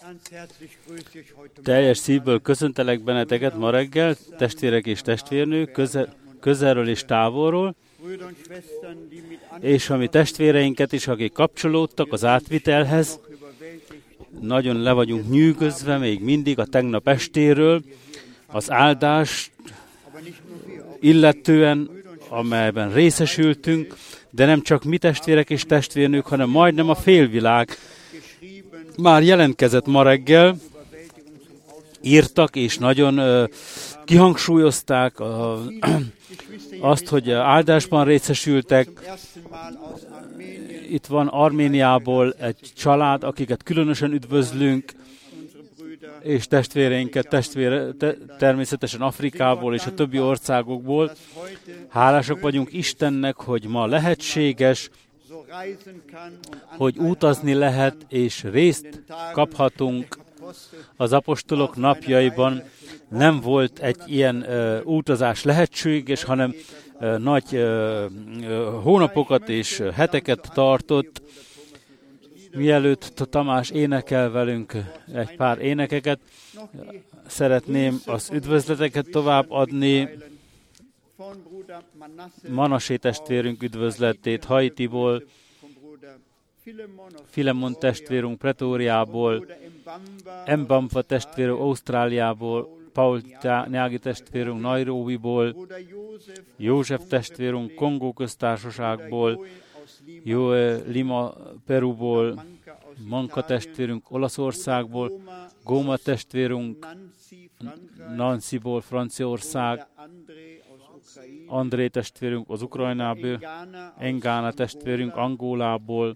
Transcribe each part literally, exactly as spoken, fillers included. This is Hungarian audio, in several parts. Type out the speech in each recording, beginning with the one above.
Teljes szívből köszöntelek benneteket ma reggel, testvérek és testvérnők, közel, közelről és távolról, és a mi testvéreinket is, akik kapcsolódtak az átvitelhez. Nagyon le vagyunk nyűgözve még mindig a tegnap estéről, az áldást illetően, amelyben részesültünk, de nem csak mi testvérek és testvérnők, hanem majdnem a félvilág már jelentkezett ma reggel, írtak és nagyon uh, kihangsúlyozták uh, azt, hogy áldásban részesültek. Itt van Arméniából egy család, akiket különösen üdvözlünk, és testvéreinket testvére, te, természetesen Afrikából és a többi országokból. Hálások vagyunk Istennek, hogy ma lehetséges, hogy utazni lehet, és részt kaphatunk az apostolok napjaiban. Nem volt egy ilyen uh, utazás lehetséges, hanem uh, nagy uh, uh, hónapokat és heteket tartott. Mielőtt Tamás énekel velünk egy pár énekeket, szeretném az üdvözleteket továbbadni. Manasé testvérünk üdvözletét Haitiból, Filemon testvérünk Pretóriából, Mbamfa testvérünk Ausztráliából, Paul Nyági testvérünk Nairobiból, József testvérünk Kongó köztársaságból, Jó Lima Peruból, Manka testvérünk Olaszországból, Góma testvérünk Nancyból, Franciaország, André testvérünk az Ukrajnából, Engána testvérünk Angolából,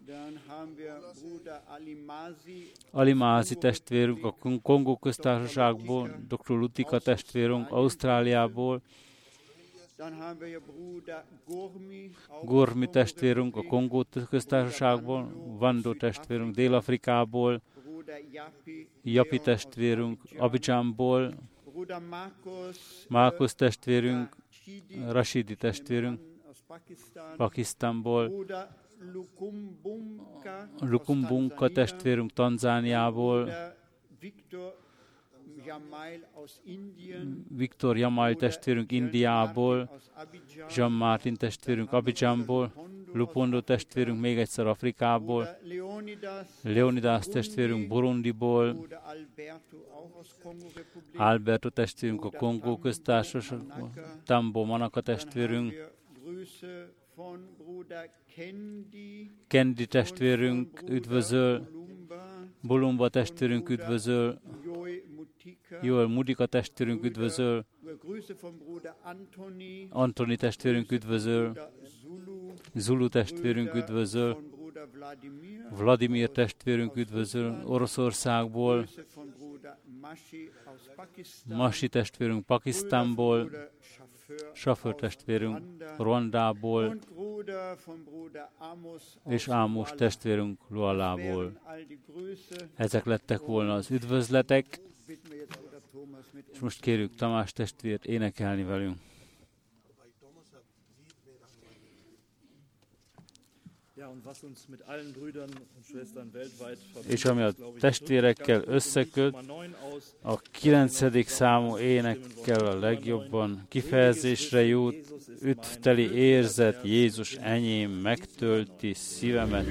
Alimázi testvérünk a Kongó köztársaságból, doktor Lutika testvérünk Ausztráliából, Gormi testvérünk a Kongó köztársaságból, Vandó testvérünk Dél-Afrikából, Japi testvérünk Abidjanból, Márkusz testvérünk, Rashidi testvérünk Pakisztánból, Lukumbunka testvérünk Tanzániából, Viktor Jamail testvérünk Indiából, Jean Martin testvérünk Abidjanból, Lupondo testvérünk még egyszer Afrikából, Leonidas testvérünk Burundiból, Alberto testvérünk a Kongó köztársaságból, Tambo Manaka testvérünk, Kendi testvérünk üdvözöl, Bolumba testvérünk üdvözöl, Joel Mudika testvérünk üdvözöl, Antoni testvérünk üdvözöl, Zulu testvérünk üdvözöl, Vladimir testvérünk üdvözöl Oroszországból, Masi testvérünk Pakisztánból, Saför testvérünk Rwandából, és Ámos testvérünk Lualából. Ezek lettek volna az üdvözletek, és most kérjük Tamás testvért énekelni velünk. És ami a testvérekkel összeköt, a kilencedik számú énekkel a legjobban kifejezésre jut, üdvteli érzet, Jézus enyém megtölti szívemet.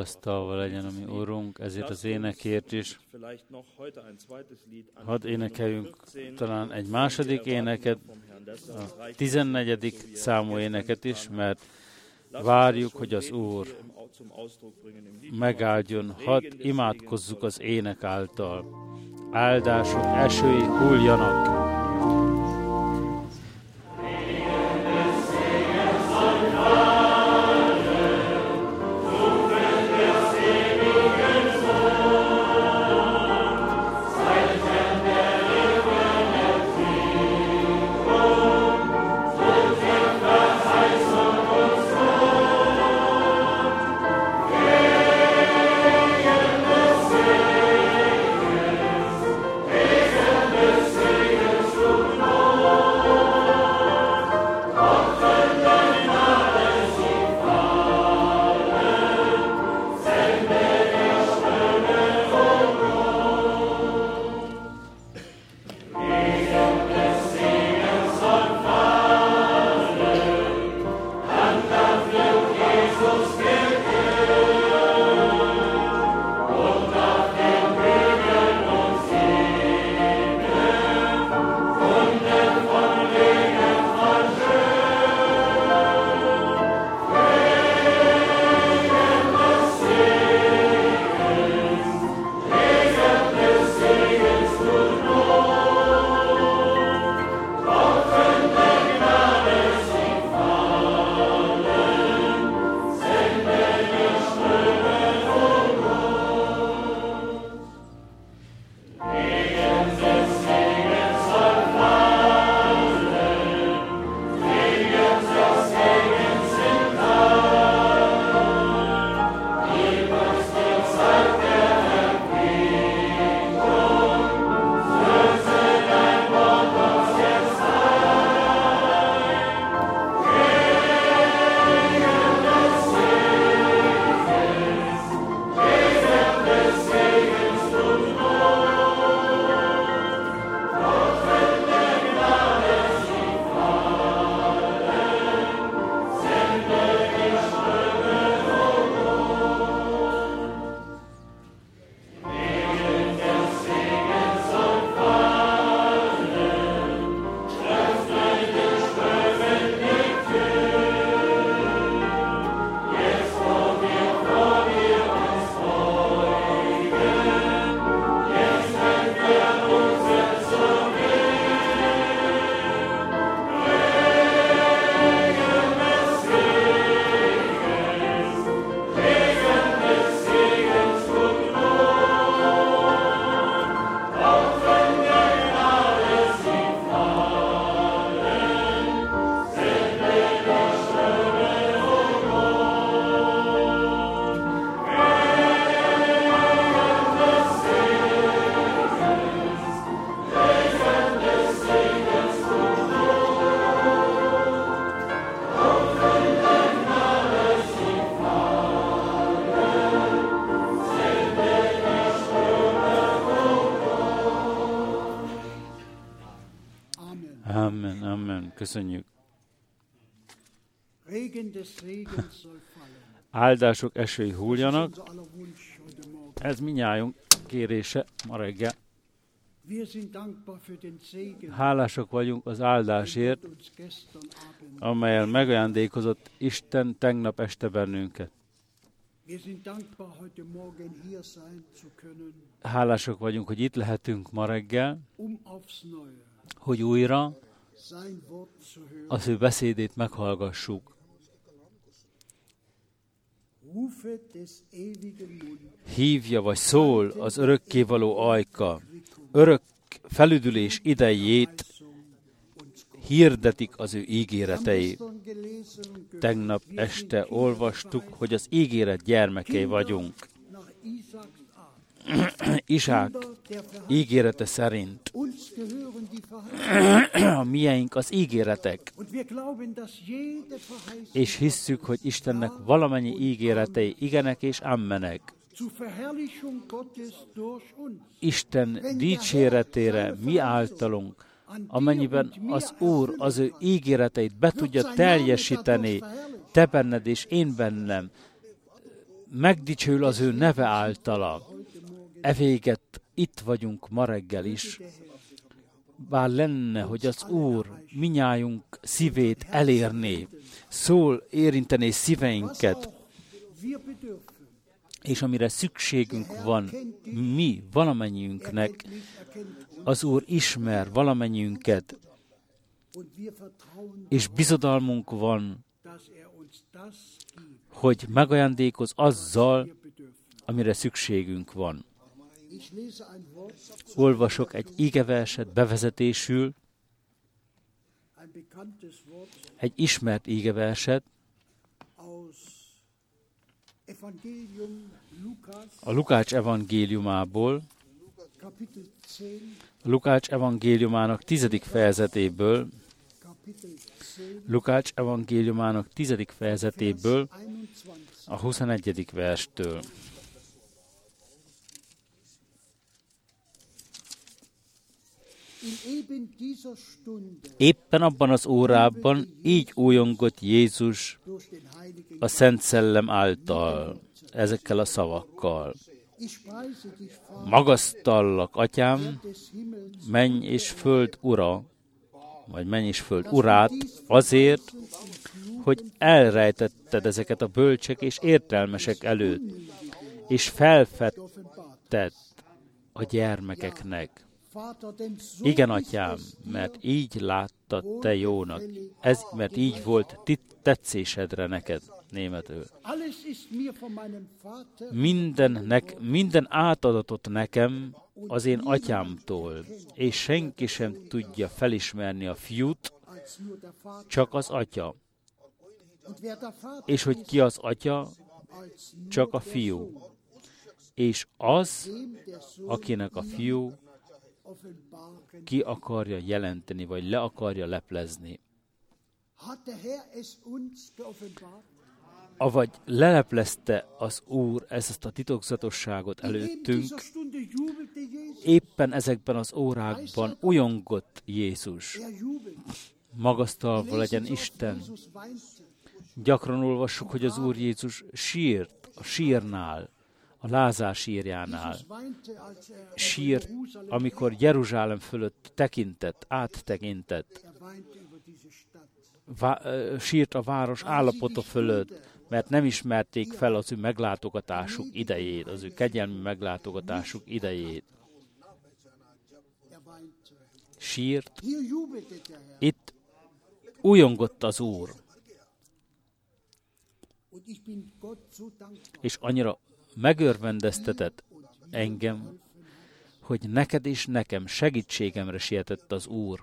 Magasztalva legyen a mi Urunk, ezért az énekért is. Hadd énekeljünk talán egy második éneket, a tizennegyedik számú éneket is, mert várjuk, hogy az Úr megáldjon, hadd imádkozzuk az ének által. Áldások esői hulljanak. Amen, amen. Köszönjük. Áldások esői hulljanak. Ez mindnyájunk kérése ma reggel. Hálásak vagyunk az áldásért, amelyel megajándékozott Isten tegnap este bennünket. Hálásak vagyunk, hogy itt lehetünk ma reggel, hogy újra az ő beszédét meghallgassuk. Hívja vagy szól az örökkévaló ajka, örök felüdülés idejét hirdetik az ő ígéretei. Tegnap este olvastuk, hogy az ígéret gyermekei vagyunk. Izsák ígérete szerint a miénk az ígéretek, és hisszük, hogy Istennek valamennyi ígéretei igenek és ammenek. Isten dicséretére mi általunk, amennyiben az Úr az ő ígéreteit be tudja teljesíteni, te benned és én bennem, megdicsőül az ő neve általa. Evéget itt vagyunk ma reggel is. Bár lenne, hogy az Úr minnyájunk szívét elérné, szól, érintené szíveinket, és amire szükségünk van, mi valamennyiünknek, az Úr ismer valamennyiünket, és bizodalmunk van, hogy megajándékoz azzal, amire szükségünk van. Olvasok egy ígeverset bevezetésül, egy ismert ígeverset, a Lukács evangéliumából, a Lukács evangéliumának tizedik fejezetéből, Lukács evangéliumának tizedik fejezetéből, a huszonegyedik verstől. Éppen abban az órában így újongott Jézus a Szent Szellem által, ezekkel a szavakkal. Magasztallak, Atyám, menny és föld ura, vagy menny és föld urát, azért, hogy elrejtetted ezeket a bölcsek és értelmesek előtt, és felfedted a gyermekeknek. Igen, Atyám, mert így láttad te jónak, ez, mert így volt tetszésedre neked, németül. Mindennek, minden átadatot nekem az én atyámtól, és senki sem tudja felismerni a fiút, csak az atya. És hogy ki az atya, csak a fiú. És az, akinek a fiú ki akarja jelenteni, vagy le akarja leplezni. Avagy leleplezte az Úr ezt a titokzatosságot előttünk, éppen ezekben az órákban újongott Jézus. Magasztalva legyen Isten. Gyakran olvassuk, hogy az Úr Jézus sírt a sírnál, a Lázár sírjánál. Sírt, amikor Jeruzsálem fölött tekintett, áttekintett. Vá- sírt a város állapota fölött, mert nem ismerték fel az ő meglátogatásuk idejét, az ő kegyelmi meglátogatásuk idejét. Sírt, itt újongott az Úr. És annyira megörvendeztetett engem, hogy neked és nekem segítségemre sietett az Úr.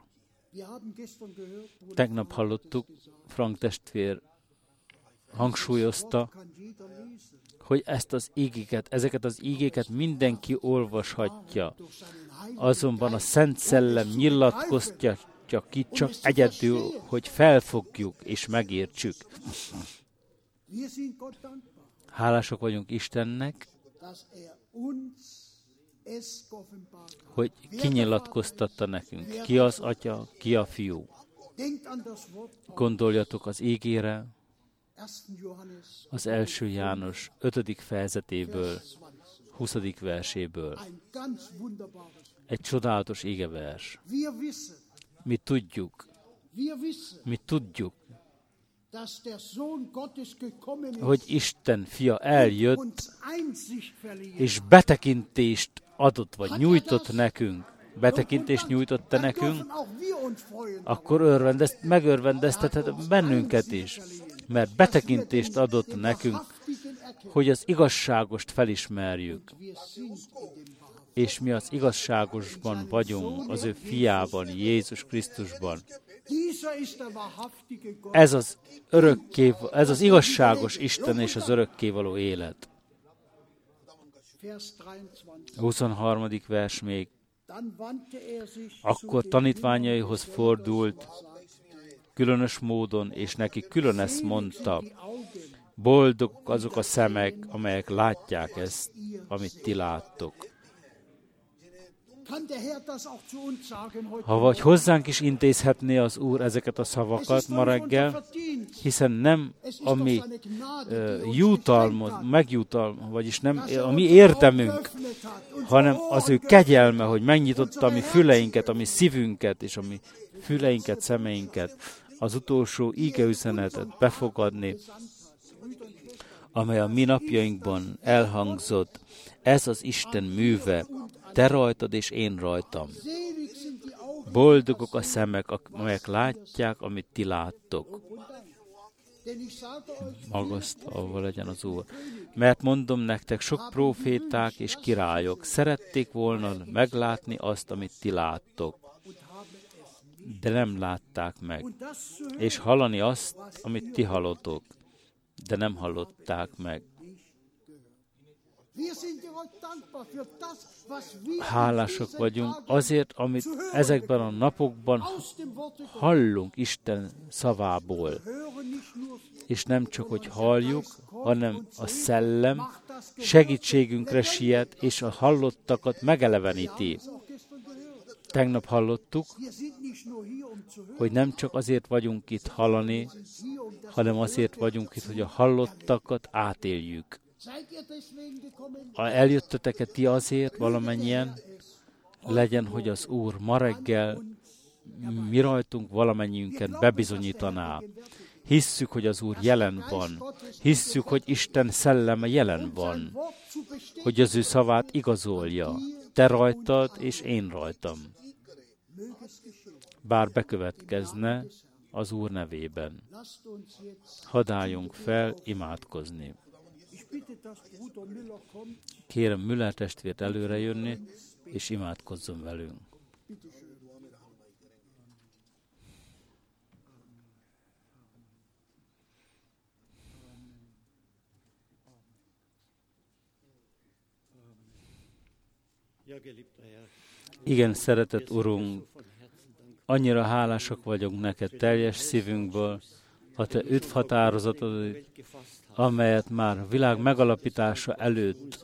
Tegnap hallottuk, Frank testvér hangsúlyozta, hogy ezt az ígéket, ezeket az ígéket mindenki olvashatja. Azonban a Szent Szellem nyilatkoztatja ki csak egyedül, hogy felfogjuk és megértsük. Hálások vagyunk Istennek, hogy kinyilatkoztatta nekünk, ki az Atya, ki a Fiú. Gondoljatok az ígére, az első János ötödik fejezetéből, huszadik verséből. Egy csodálatos ígevers. Mi tudjuk, mi tudjuk, hogy Isten fia eljött, és betekintést adott, vagy nyújtott nekünk, betekintést nyújtott te nekünk, akkor örvendezt, megörvendeztethet bennünket is, mert betekintést adott nekünk, hogy az igazságost felismerjük. És mi az igazságosban vagyunk, az ő fiában, Jézus Krisztusban. Ez az, örökké, ez az igazságos Isten és az örökkévaló élet. A huszonharmadik vers még. Akkor tanítványaihoz fordult különös módon, és neki külön ezt mondta. Boldog azok a szemek, amelyek látják ezt, amit ti láttok. Ha vagy hozzánk is intézhetné az Úr ezeket a szavakat ma reggel, hiszen nem a mi uh, jutalmod, megjutalma, vagyis nem a mi érdemünk, hanem az ő kegyelme, hogy megnyitotta a mi füleinket, a mi szívünket és a mi füleinket, szemeinket, az utolsó ígeüzenetet befogadni, amely a mi napjainkban elhangzott. Ez az Isten műve, te rajtad és én rajtam. Boldogok a szemek, amelyek látják, amit ti láttok. Magasztalva legyen az Úr. Mert mondom nektek, sok próféták és királyok szerették volna meglátni azt, amit ti láttok, de nem látták meg, és hallani azt, amit ti hallotok, de nem hallották meg. Hálásak vagyunk azért, amit ezekben a napokban hallunk Isten szavából. És nem csak, hogy halljuk, hanem a szellem segítségünkre siet, és a hallottakat megeleveníti. Tegnap hallottuk, hogy nem csak azért vagyunk itt hallani, hanem azért vagyunk itt, hogy a hallottakat átéljük. Eljöttetek-e ti azért valamennyien, legyen, hogy az Úr ma reggel mi rajtunk valamennyiünket bebizonyítaná. Hisszük, hogy az Úr jelen van. Hisszük, hogy Isten szelleme jelen van. Hogy az ő szavát igazolja. Te rajtad, és én rajtam. Bár bekövetkezne az Úr nevében. Hadd álljunk fel imádkozni. Kérem Müller testvért előre jönni, és imádkozzon velünk. Igen, szeretett Urunk, annyira hálásak vagyunk neked teljes szívünkből, a te üdvhatározatod, amelyet már a világ megalapítása előtt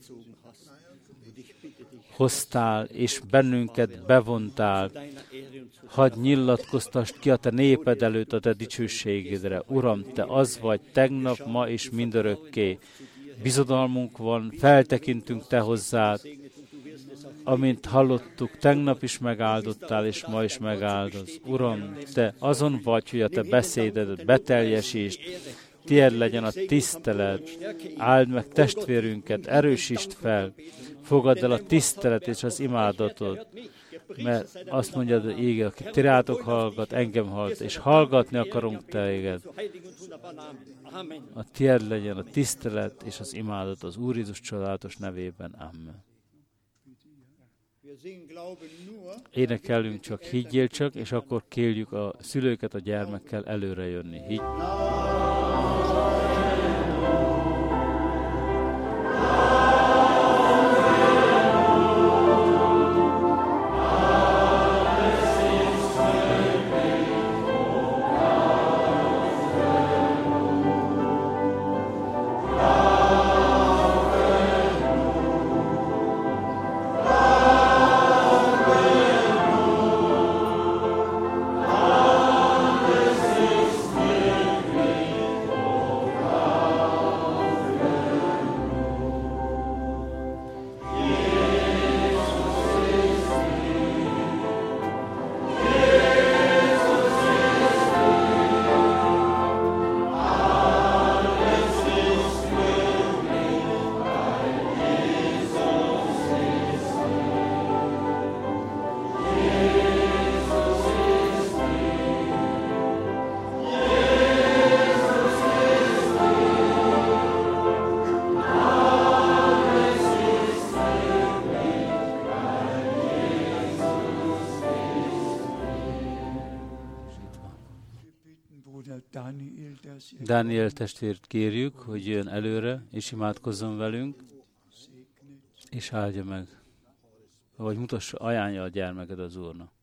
hoztál, és bennünket bevontál. Hadd nyilatkoztasd ki a te néped előtt a te dicsőségedre. Uram, te az vagy tegnap, ma és mindörökké. Bizodalmunk van, feltekintünk te hozzád. Amint hallottuk, tegnap is megáldottál, és ma is megáldoz. Uram, te azon vagy, hogy a te beszédedet beteljesítsd, tiéd legyen a tisztelet, áld meg testvérünket, erősítsd fel, fogadd el a tisztelet és az imádatot, mert azt mondja, hogy igen, aki ti rátok hallgat, engem hallgat, és hallgatni akarunk téged. A tiéd legyen a tisztelet és az imádat az Úr Jézus csodálatos nevében. Amen. Énekelünk csak, higgyél csak, és akkor kérjük a szülőket a gyermekkel előre jönni. Higgy. Dániel testvért kérjük, hogy jön előre, és imádkozzon velünk, és áldja meg, vagy mutassa, ajánlja a gyermeket az Úrnak.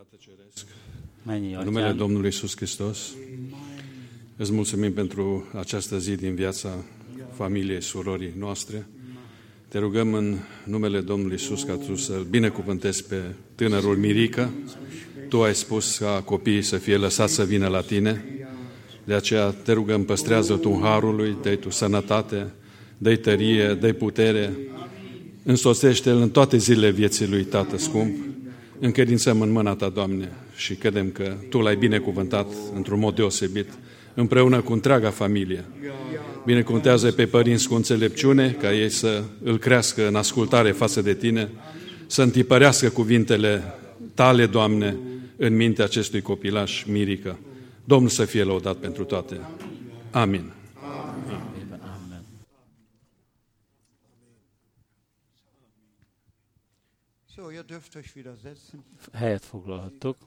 Mennyi În numele atyám, Domnului Iisus Hristos, îți mulțumim pentru această zi din viața familiei, surorii noastre. Te rugăm în numele Domnului Iisus ca Tu să-L binecuvântezi pe tânărul Mirica. Tu ai spus ca copiii să fie lăsați să vină la Tine. De aceea te rugăm, păstrează Tu harului, dă-i Tu sănătate, dă-i tărie, dă-i putere. Însoțește-L în toate zilele vieții lui, Tată scump. Încredințăm în mâna Ta, Doamne, și credem că Tu L-ai binecuvântat într-un mod deosebit, împreună cu întreaga familie. Binecuvântează pe părinți cu înțelepciune, ca ei să îl crească în ascultare față de Tine, să întipărească cuvintele Tale, Doamne, în mintea acestui copilaș Mirica. Domnul să fie lăudat pentru toate. Amin. Amen. So, ihr dürft euch wieder setzen. Helyet foglalhattok.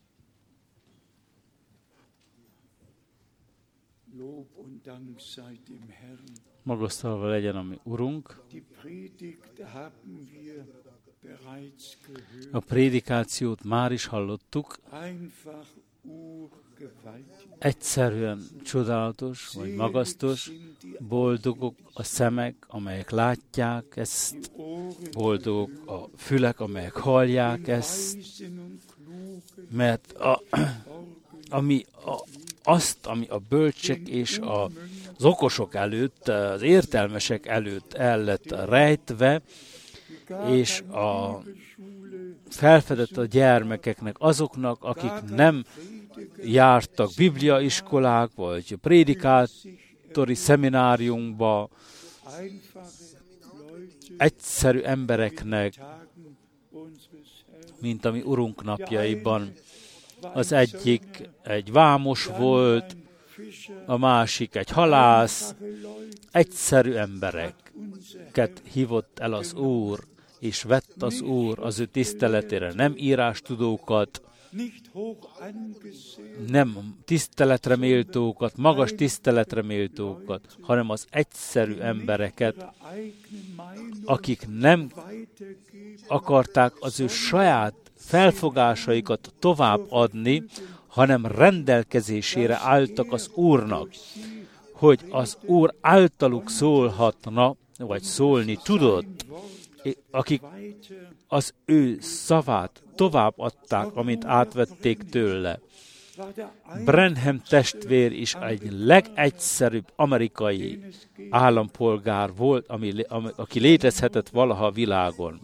Lob und Dank sei dem Herrn. Magasztalva legyen a mi Urunk. Die Predigt haben wir bereits gehört. A prédikációt már is hallottuk. Einfach urgewaltig. Egyszerűen csodálatos, vagy magasztos. Boldogok a szemek, amelyek látják ezt. Boldogok a fülek, amelyek hallják ezt. Mert a, ami a, azt, ami a bölcsek és a, az okosok előtt, az értelmesek előtt el lett rejtve, és a felfedett a gyermekeknek, azoknak, akik nem jártak bibliaiskolák, vagy prédikátori szemináriumba, egyszerű embereknek, mint a mi Urunk napjaiban. Az egyik egy vámos volt, a másik egy halász, egyszerű embereket hívott el az Úr, és vett az Úr az ő tiszteletére, nem írástudókat, nem tiszteletre méltókat, magas tiszteletre méltókat, hanem az egyszerű embereket, akik nem akarták az ő saját felfogásaikat továbbadni, hanem rendelkezésére álltak az Úrnak, hogy az Úr általuk szólhatna, vagy szólni tudott, akik az ő szavát továbbadták, amint átvették tőle. Branham testvér is egy legegyszerűbb amerikai állampolgár volt, ami, ami, aki létezhetett valaha a világon.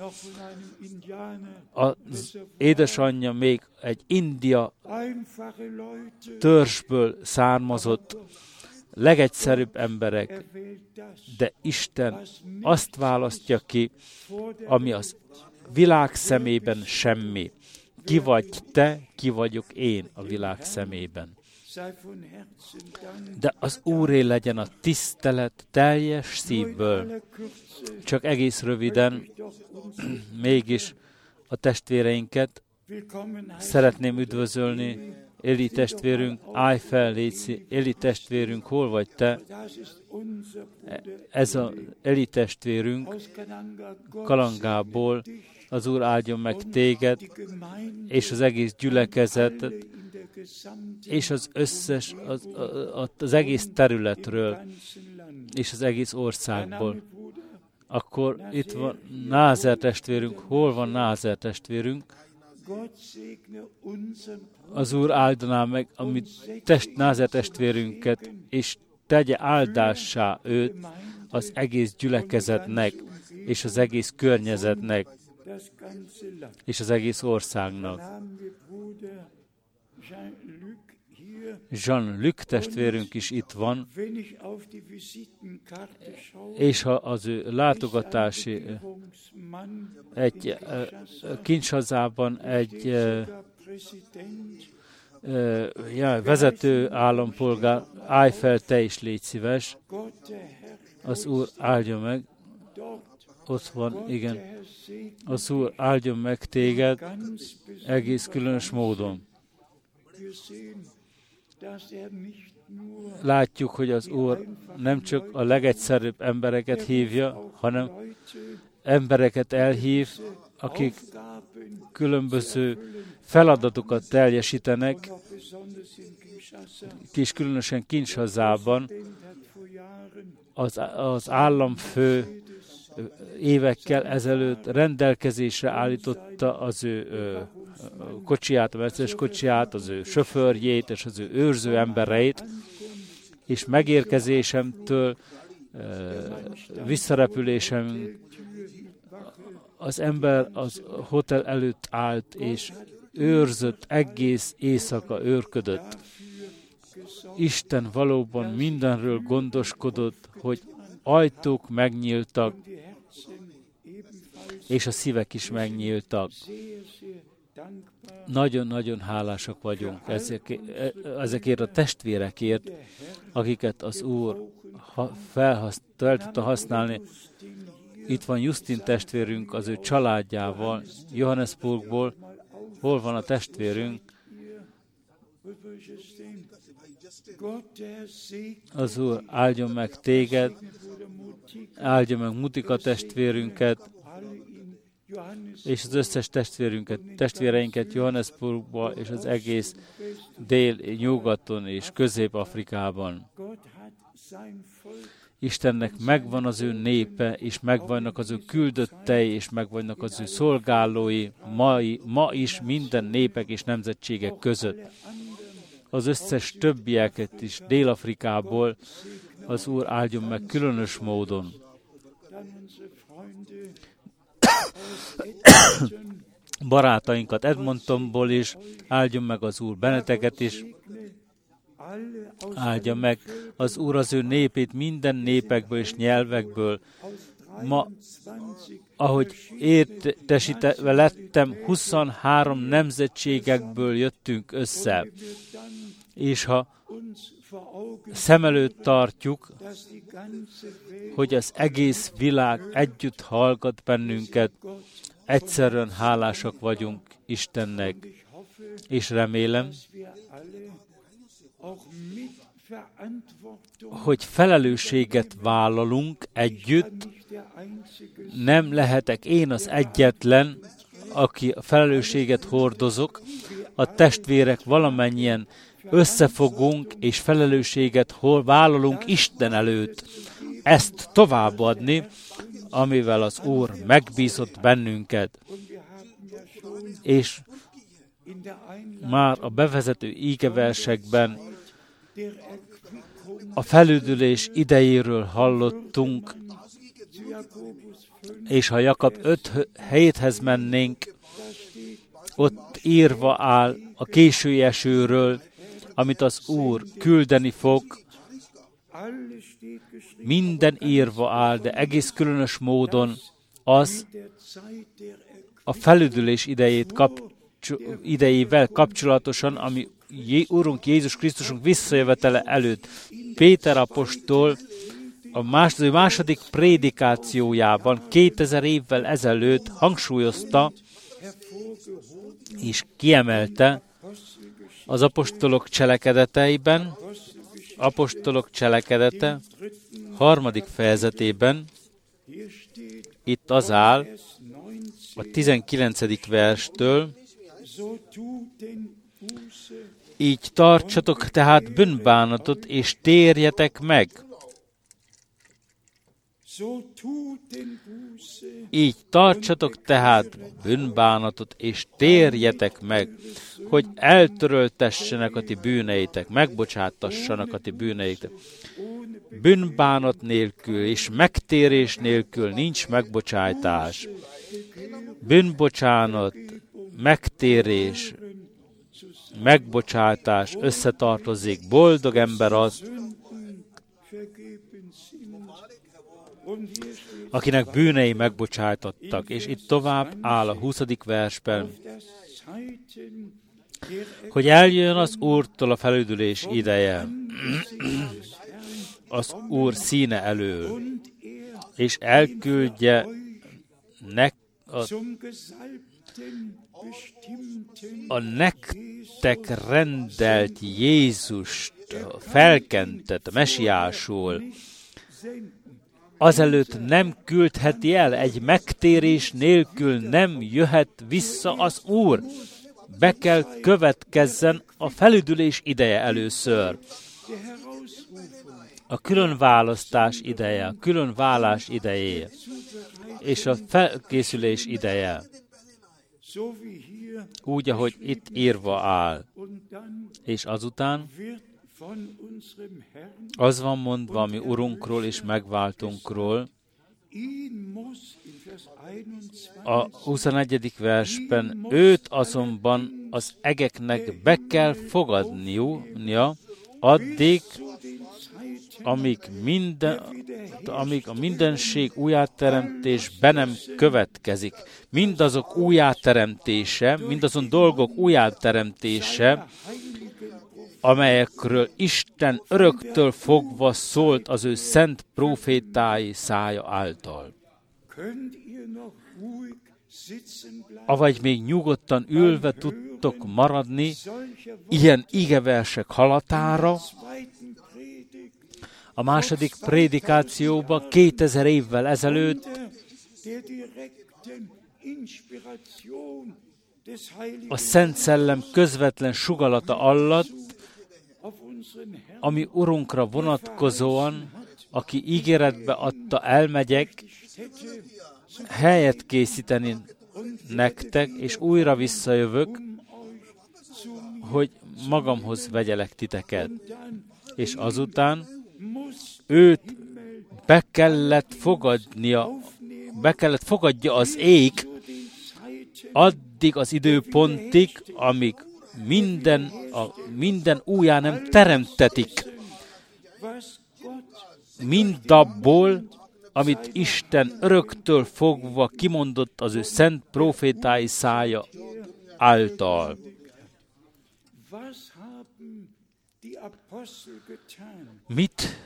Az édesanyja még egy india törzsből származott, legegyszerűbb emberek, de Isten azt választja ki, ami az világ szemében semmi. Ki vagy te, ki vagyok én a világ szemében. De az Úré legyen a tisztelet teljes szívből. Csak egész röviden, mégis a testvéreinket szeretném üdvözölni. Eli testvérünk, állj fel, légy, Eli testvérünk, hol vagy te? Ez az Eli testvérünk Kalangából. Az Úr áldjon meg téged, és az egész gyülekezetet, és az összes, az, az, az egész területről, és az egész országból. Akkor itt van Názer testvérünk. Hol van Názer testvérünk? Az Úr áldaná meg a mi test, Názer testvérünket, és tegye áldássá őt az egész gyülekezetnek, és az egész környezetnek, és az egész országnak. Jean-Luc testvérünk is itt van, és ha az ő látogatási egy Kinshasában egy ja, vezető állampolgár, állj fel, te is légy szíves, az Úr áldjon meg, ott van, igen, az Úr áldjon meg téged egész különös módon. Látjuk, hogy az Úr nem csak a legegyszerűbb embereket hívja, hanem embereket elhív, akik különböző feladatokat teljesítenek, és különösen Kinshasában az, az államfő évekkel ezelőtt rendelkezésre állította az ő ö, kocsiját, a Mercedes kocsiját, az ő sofőrjét és az ő őrző embereit, és megérkezésemtől, ö, visszarepülésem az ember az hotel előtt állt, és őrzött, egész éjszaka őrködött. Isten valóban mindenről gondoskodott, hogy ajtók megnyíltak, és a szívek is megnyíltak. Nagyon-nagyon hálásak vagyunk ezekért a testvérekért, akiket az Úr felhasz, fel tudta használni. Itt van Justin testvérünk az ő családjával, Johannesburgból. Hol van a testvérünk? Az Úr áldjon meg téged, áldjon meg Mutika testvérünket, és az összes testvérünket, testvéreinket Johannesburgba, és az egész dél-nyugaton és Közép-Afrikában. Istennek megvan az ő népe, és megvannak az ő küldöttei, és megvannak az ő szolgálói, mai, ma is minden népek és nemzetségek között. Az összes többieket is Dél-Afrikából az Úr áldjon meg különös módon. Barátainkat Edmontonból is, áldjon meg az Úr benneteket is, áldja meg az Úr az ő népét minden népekből és nyelvekből. Ma, ahogy értesítve lettem, huszonhárom nemzetségekből jöttünk össze. És ha szem előtt tartjuk, hogy az egész világ együtt hallgat bennünket, egyszerűen hálásak vagyunk Istennek, és remélem, hogy felelősséget vállalunk együtt. Nem lehetek én az egyetlen, aki a felelősséget hordozok. A testvérek valamennyien összefogunk, és felelősséget vállalunk Isten előtt. Ezt továbbadni, amivel az Úr megbízott bennünket. És már a bevezető ígeversekben a felüdülés idejéről hallottunk, és ha Jakab öt héthez mennénk, ott írva áll a késői esőről, amit az Úr küldeni fog. Minden írva áll, de egész különös módon az a felüdülés idejét kapcsolatban, idejével kapcsolatosan, ami Jé, Úrunk Jézus Krisztusunk visszajövetele előtt. Péter apostol a második, második prédikációjában kétezer évvel ezelőtt hangsúlyozta és kiemelte az apostolok cselekedeteiben, apostolok cselekedete harmadik fejezetében, itt az áll a tizenkilencedik verstől, így tartsatok tehát bűnbánatot, és térjetek meg. Így tartsatok tehát bűnbánatot, és térjetek meg, hogy eltöröltessenek a ti bűneitek, megbocsátassanak a ti bűneitek. Bűnbánat nélkül és megtérés nélkül nincs megbocsátás. Bűnbocsánat, megtérés, megbocsátás összetartozik. Boldog ember az, akinek bűnei megbocsátottak. És itt tovább áll a huszadik versben, hogy eljön az Úrtól a felüdülés ideje, az Úr színe elől, és elküldje nek a, a nektek rendelt Jézust, felkentett Mesiásul. Azelőtt nem küldheti el, egy megtérés nélkül nem jöhet vissza az Úr. be kell következzen a felüdülés ideje először. A különválasztás ideje, a különválás ideje, és a felkészülés ideje. Úgy, ahogy itt írva áll. És azután az van mondva a mi Urunkról és megváltunkról, a huszonegyedik versben, őt azonban az egeknek be kell fogadnia, addig, amíg, minden, amíg a mindenség újjáteremtés be nem következik. Mindazok újjáteremtése, mindazon dolgok újjáteremtése, amelyekről Isten öröktől fogva szólt az ő szent prófétái szája által. Avagy még nyugodtan ülve tudtok maradni ilyen igeversek halatára. A második prédikációban kétezer évvel ezelőtt a Szent Szellem közvetlen sugalata alatt, ami Urunkra vonatkozóan, aki ígéretbe adta, elmegyek, helyet készíteni nektek, és újra visszajövök, hogy magamhoz vegyelek titeket. És azután őt be kellett fogadnia, be kellett fogadja az ég, addig az időpontig, amíg minden, a, minden újjá nem teremtetik. Mindabból, amit Isten öröktől fogva kimondott az ő szent prófétái szája által. Mit?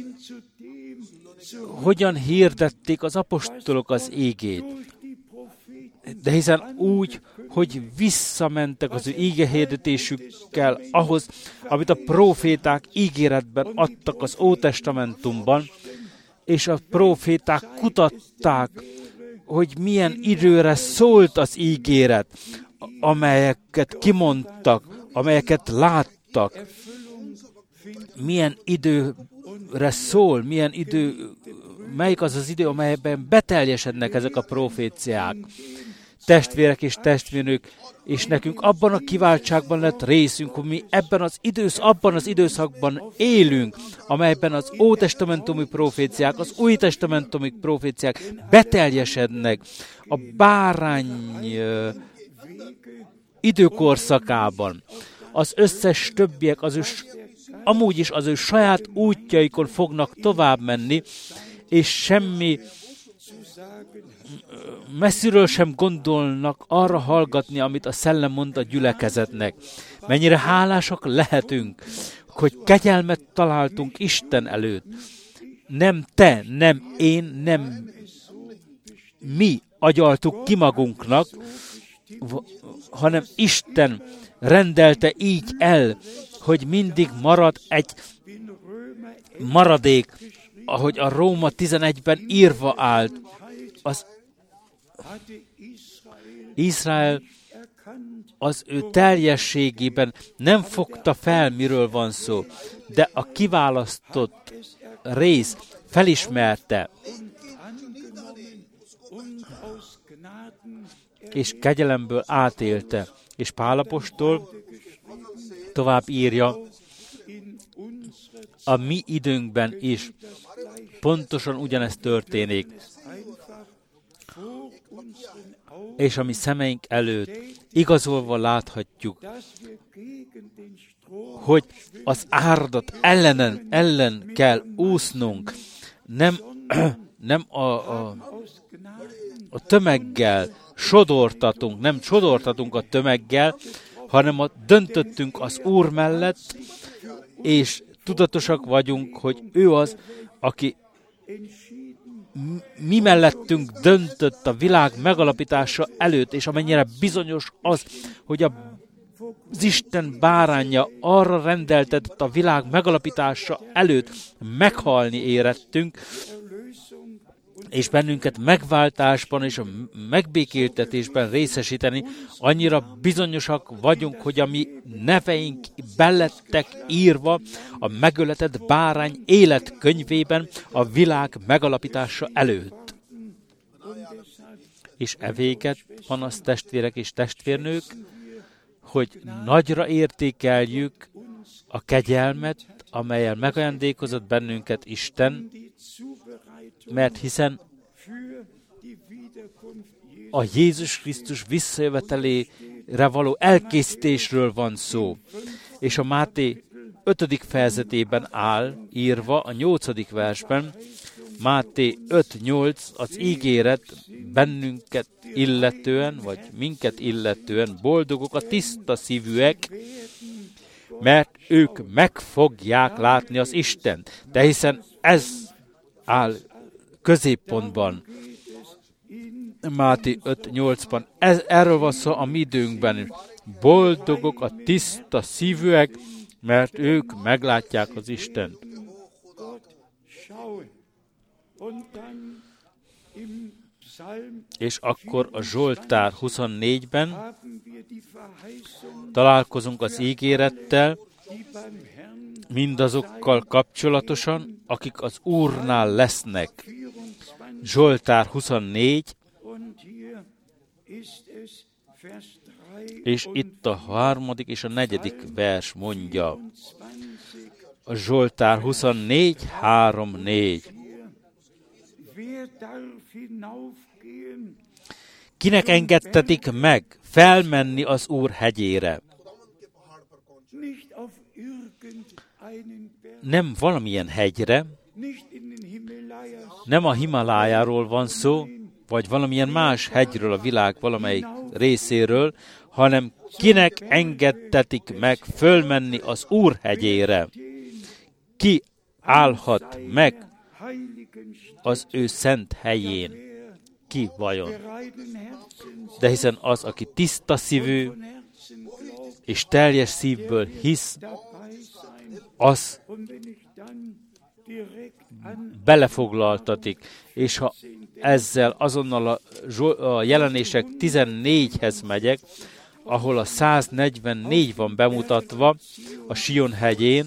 Hogyan hirdették az apostolok az ígét? De hiszen úgy, hogy visszamentek az ő ígehirdetésükkel ahhoz, amit a próféták ígéretben adtak az Ótestamentumban, és a próféták kutatták, hogy milyen időre szólt az ígéret, amelyeket kimondtak, amelyeket láttak. Milyen időre szól, milyen idő, melyik az az idő, amelyben beteljesednek ezek a proféciák. Testvérek és testvérnők, és nekünk abban a kiváltságban lett részünk, hogy mi ebben az idősz, abban az időszakban élünk, amelyben az ótestamentumi proféciák, az újtestamentumi proféciák beteljesednek a bárány időkorszakában. Az összes többiek az ő, amúgy is az ő saját útjaikon fognak tovább menni, és semmi messziről sem gondolnak arra hallgatni, amit a Szellem mond a gyülekezetnek. Mennyire hálásak lehetünk, hogy kegyelmet találtunk Isten előtt. Nem te, nem én, nem mi agyaltuk ki magunknak, hanem Isten rendelte így el, hogy mindig marad egy maradék, ahogy a Róma tizenegyben írva állt. Az Izrael az ő teljességében nem fogta fel, miről van szó, de a kiválasztott rész felismerte, és kegyelemből átélte. És Pál apostol tovább írja, a mi időnkben is pontosan ugyanezt történik. És a mi szemeink előtt igazolva láthatjuk, hogy az áradat ellenen, ellen kell úsznunk, nem, nem a, a, a tömeggel sodortatunk, nem sodortatunk a tömeggel, hanem a, döntöttünk az Úr mellett, és tudatosak vagyunk, hogy ő az, aki mi mellettünk döntött a világ megalapítása előtt, és amennyire bizonyos az, hogy a, az Isten báránja arra rendeltetett a világ megalapítása előtt meghalni érettünk, és bennünket megváltásban és a megbékéltetésben részesíteni. Annyira bizonyosak vagyunk, hogy a mi neveink belettek írva a megöletett bárány életkönyvében a világ megalapítása előtt. És e véget, panasz testvérek és testvérnők, hogy nagyra értékeljük a kegyelmet, amellyel megajándékozott bennünket Isten, mert hiszen a Jézus Krisztus visszajövetelére való elkészítésről van szó. És a Máté ötödik fejezetében áll írva, a nyolcadik versben, Máté öt nyolc, az ígéret bennünket illetően, vagy minket illetően, boldogok a tiszta szívűek, mert ők meg fogják látni az Istent. De hiszen ez áll középpontban, Máté öt nyolcban. Ez, erről van szó a mi időnkben. Boldogok a tiszta szívűek, mert ők meglátják az Istent. És akkor a Zsoltár huszonnégyben találkozunk az ígérettel, mindazokkal kapcsolatosan, akik az Úrnál lesznek. Zsoltár huszonnégy, és itt a harmadik és a negyedik vers mondja. A Zsoltár huszonnégy, három, négy. Kinek engedtetik meg felmenni az Úr hegyére? Nem valamilyen hegyre, nem a Himalájáról van szó, vagy valamilyen más hegyről a világ valamelyik részéről, hanem kinek engedtetik meg fölmenni az Úr hegyére? Ki állhat meg az ő szent helyén? Ki vajon? De hiszen az, aki tiszta szívű és teljes szívből hisz, az belefoglaltatik, és ha ezzel azonnal a, a jelenések tizennégyhez megyek, ahol a száznegyvennégy van bemutatva a Sion hegyén,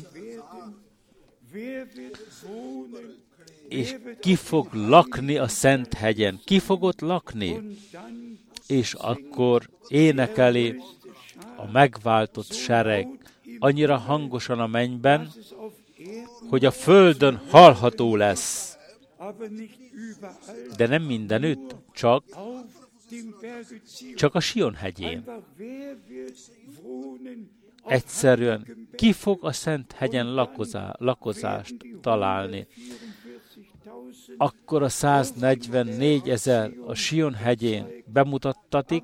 és ki fog lakni a Szent hegyen? Ki fog ott lakni? És akkor énekeli a megváltott sereg annyira hangosan a mennyben, hogy a földön hallható lesz. De nem mindenütt, csak, csak a Sion hegyén. Egyszerűen ki fog a Szent hegyen lakozá, lakozást találni? Akkor a száznegyvennégy ezer a Sion hegyén bemutattatik,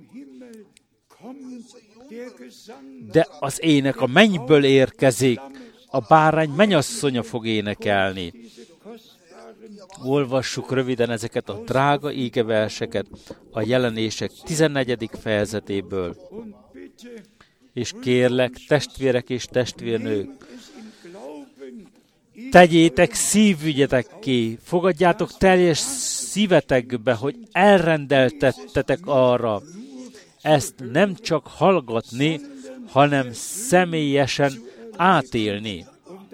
de az ének a mennyből érkezik, a bárány mennyasszonya fog énekelni. Olvassuk röviden ezeket a drága ígeverseket a jelenések tizennegyedik fejezetéből. És kérlek, testvérek és testvérnők, tegyétek szívügyetekké, fogadjátok teljes szívetekbe, hogy elrendeltettetek arra, ezt nem csak hallgatni, hanem személyesen átélni.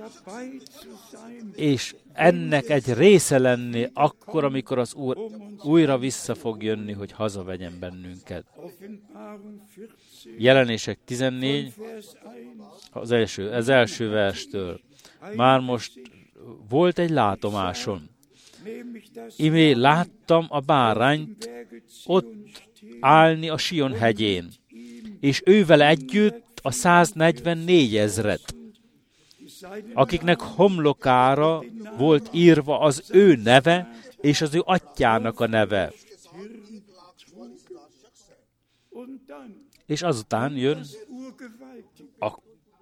És ennek egy része lenni akkor, amikor az Úr újra vissza fog jönni, hogy hazavegyen bennünket. Jelenések tizennégy, az első, az első verstől. Már most volt egy látomásom. Imé láttam a bárányt ott állni a Sion hegyén, és ővele együtt a száznegyvennégy ezret, akiknek homlokára volt írva az ő neve, és az ő atyának a neve. És azután jön a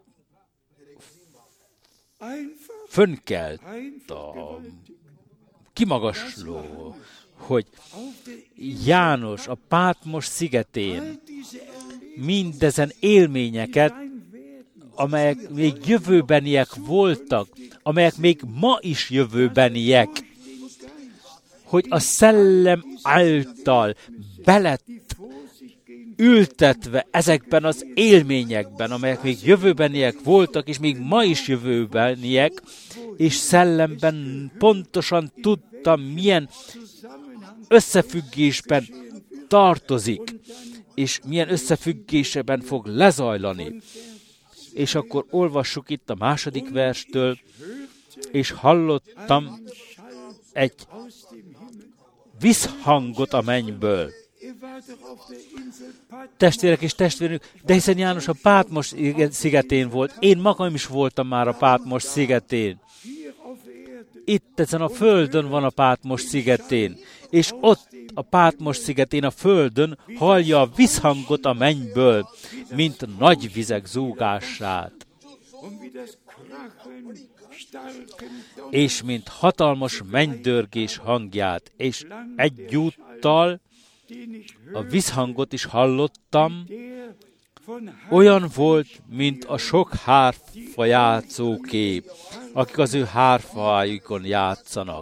fönkelt, a kimagasló, hogy János a Pátmos szigetén mindezen élményeket, amelyek még jövőbeniek voltak, amelyek még ma is jövőbeniek, hogy a szellem által belet ültetve ezekben az élményekben, amelyek még jövőbeniek voltak, és még ma is jövőbeniek, és szellemben pontosan tudtam, milyen összefüggésben tartozik, és milyen összefüggésben fog lezajlani. És akkor olvassuk itt a második verstől, és hallottam egy visszhangot a mennyből. Testvérek és testvérnők, de hiszen János a Pátmos szigetén volt, én magam is voltam már a Pátmos szigetén. Itt ezen a földön van a Pátmos szigetén, és ott a Pátmos szigetén a földön hallja a visszhangot a mennyből, mint nagy vizek zúgását. És mint hatalmas mennydörgés hangját, és egyúttal a visszhangot is hallottam, olyan volt, mint a sok hárfa játszóké, akik az ő hárfájukon játszanak.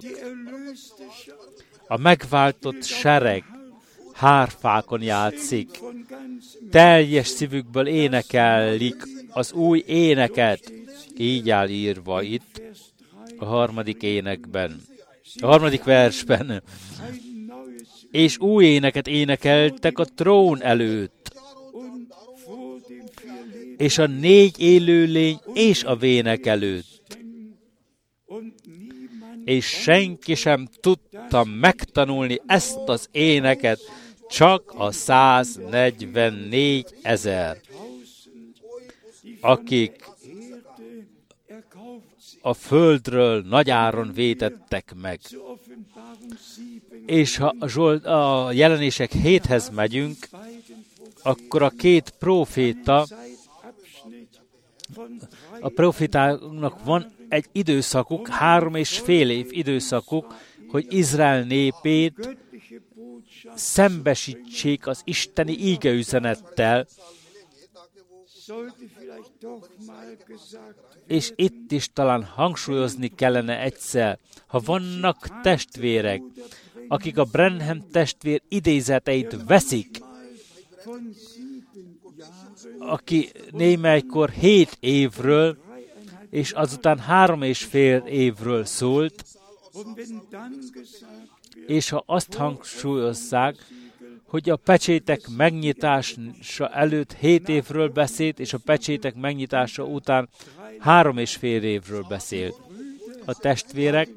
A megváltott sereg hárfákon játszik, teljes szívükből énekelik az új éneket, így áll írva itt a harmadik énekben, a harmadik versben. És új éneket énekeltek a trón előtt, és a négy élőlény és a vének előtt. És senki sem tudta megtanulni ezt az éneket, csak a száznegyvennégy ezer, akik a földről nagyáron vétettek meg. És ha a, Zsolt, a jelenések héthez megyünk, akkor a két próféta, a prófétának van egy időszakuk, három és fél év időszakuk, hogy Izrael népét szembesítsék az isteni ígeüzenettel, és itt is talán hangsúlyozni kellene egyszer, ha vannak testvérek, akik a Branham testvér idézeteit veszik, aki némelykor hét évről, és azután három és fél évről szólt, és ha azt hangsúlyozzák, hogy a pecsétek megnyitása előtt hét évről beszélt, és a pecsétek megnyitása után három és fél évről beszélt. A testvérek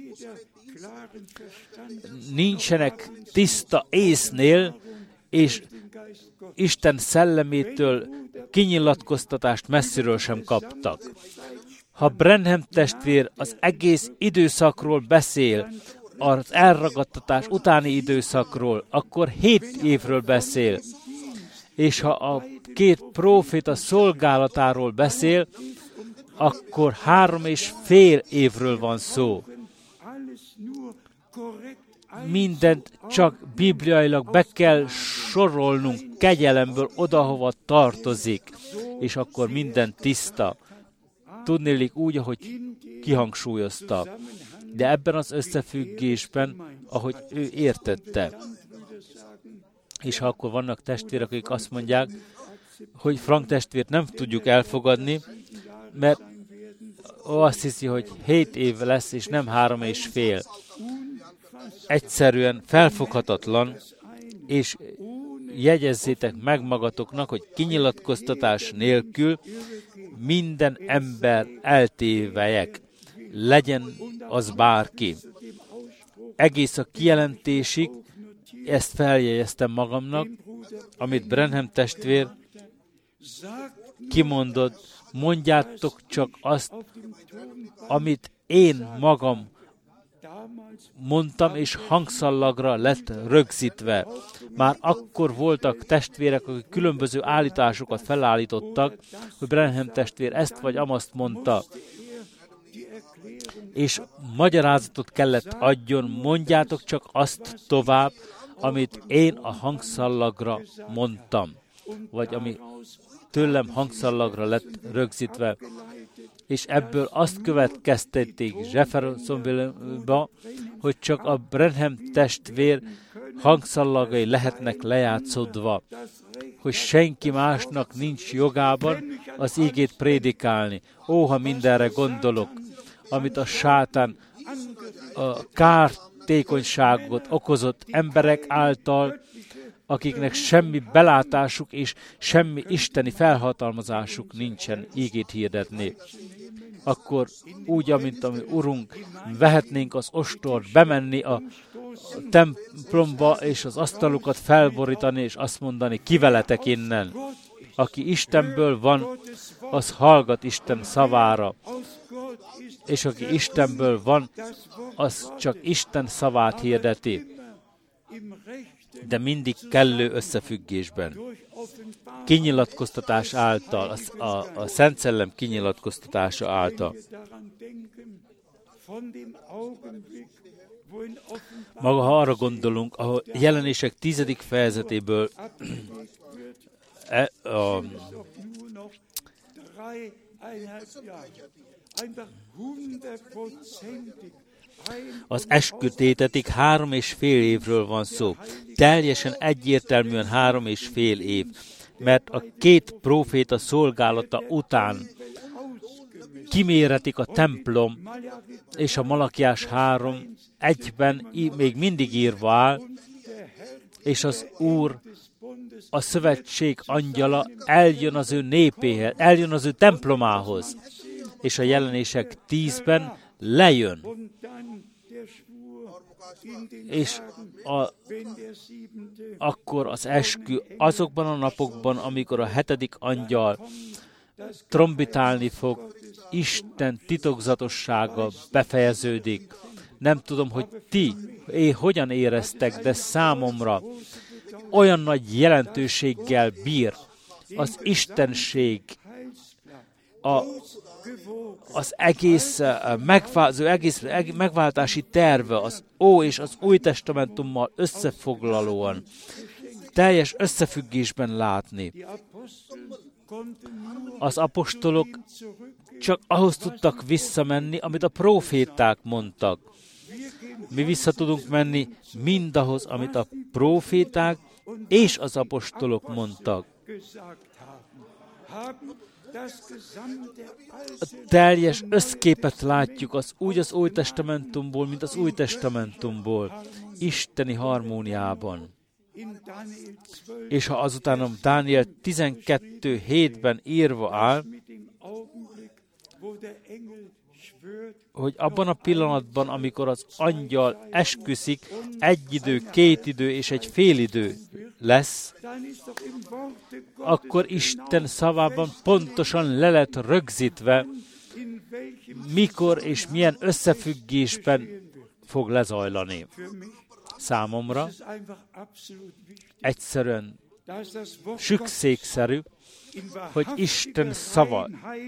nincsenek tiszta észnél, és Isten szellemétől kinyilatkoztatást messziről sem kaptak. Ha Branham testvér az egész időszakról beszél, az elragadtatás utáni időszakról, akkor hét évről beszél. És ha a két próféta szolgálatáról beszél, akkor három és fél évről van szó. Mindent csak bibliailag be kell sorolnunk kegyelemből oda, hova tartozik, és akkor minden tiszta. Tudnélik úgy, ahogy kihangsúlyozta. De ebben az összefüggésben, ahogy ő értette. És ha akkor vannak testvérek, akik azt mondják, hogy Frank testvért nem tudjuk elfogadni, mert azt hiszi, hogy hét év lesz, és nem három és fél. Egyszerűen felfoghatatlan, és jegyezzétek meg magatoknak, hogy kinyilatkoztatás nélkül minden ember eltévelyek, legyen az bárki. Egész a kijelentésig ezt feljegyeztem magamnak, amit Branham testvér kimondott, mondjátok csak azt, amit én magam mondtam, és hangszallagra lett rögzítve. Már akkor voltak testvérek, akik különböző állításokat felállítottak, hogy Branham testvér ezt vagy amazt mondta. És magyarázatot kellett adjon, mondjátok csak azt tovább, amit én a hangszallagra mondtam. vagy ami tőlem hangszallagra lett rögzítve, és ebből azt következtették Jeffersonville-ba, hogy csak a Branham testvér hangszallagai lehetnek lejátszódva, hogy senki másnak nincs jogában az ígét prédikálni. Ó, ha mindenre gondolok, amit a sátán a kártékonyságot okozott emberek által, akiknek semmi belátásuk és semmi isteni felhatalmazásuk nincsen ígét hirdetni. Akkor úgy, amint a mi Urunk, vehetnénk az ostort, bemenni a templomba, és az asztalukat felborítani, és azt mondani, kiveletek innen. Aki Istenből van, az hallgat Isten szavára. És aki Istenből van, az csak Isten szavát hirdeti. De mindig kellő összefüggésben. Kinyilatkoztatás által, a, a, a Szent Szellem kinyilatkoztatása által. Maga, ha arra gondolunk, ahol Jelenések tizedik fejezetéből e, a, az eskütétetig három és fél évről van szó. Teljesen egyértelműen három és fél év. Mert a két próféta szolgálata után kiméretik a templom, és a Malakiás három egyben még mindig írva áll, és az Úr, a szövetség angyala eljön az ő népéhez, eljön az ő templomához, és a Jelenések tízben lejön. És a, akkor az eskü azokban a napokban, amikor a hetedik angyal trombitálni fog, Isten titokzatossága befejeződik. Nem tudom, hogy ti é, hogyan éreztek, de számomra olyan nagy jelentőséggel bír az Istenség, a, az egész, megvál, az egész megváltási terve az Ó és az Új Testamentummal összefoglalóan, teljes összefüggésben látni. Az apostolok csak ahhoz tudtak visszamenni, amit a próféták mondtak. Mi vissza tudunk menni mindahhoz, amit a próféták és az apostolok mondtak. A teljes összképet látjuk az, úgy az Új Testamentumból, mint az Új Testamentumból, isteni harmóniában. És ha azután a Dániel tizenkettő hétben írva áll, hogy abban a pillanatban, amikor az angyal esküszik, egy idő, két idő és egy fél idő lesz, akkor Isten szavában pontosan le lett rögzítve, mikor és milyen összefüggésben fog lezajlani. Számomra egyszerűen sükszékszerű, hogy Isten szava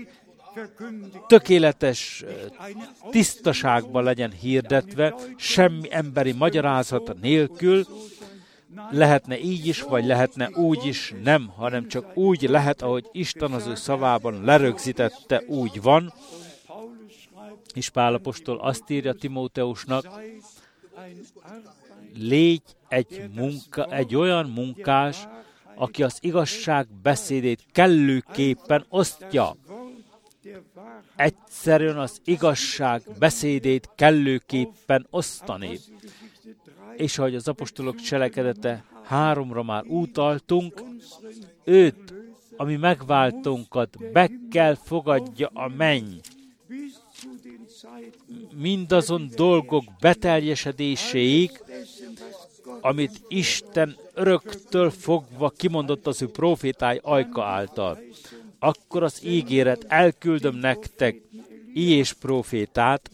tökéletes tisztaságban legyen hirdetve, semmi emberi magyarázat nélkül, lehetne így is, vagy lehetne úgy is, nem, hanem csak úgy lehet, ahogy Isten az ő szavában lerögzítette, úgy van. És Pál apostol azt írja Timóteusnak, légy egy, munka, egy olyan munkás, aki az igazság beszédét kellőképpen osztja. Egyszerűen az igazság beszédét kellőképpen osztani. És ahogy az apostolok cselekedete háromra már utaltunk, őt, ami megváltónkat, be kell fogadja a menny. Mindazon dolgok beteljesedéséig, amit Isten öröktől fogva kimondott az ő profétái ajka által. Akkor az ígéret, elküldöm nektek I és profétát,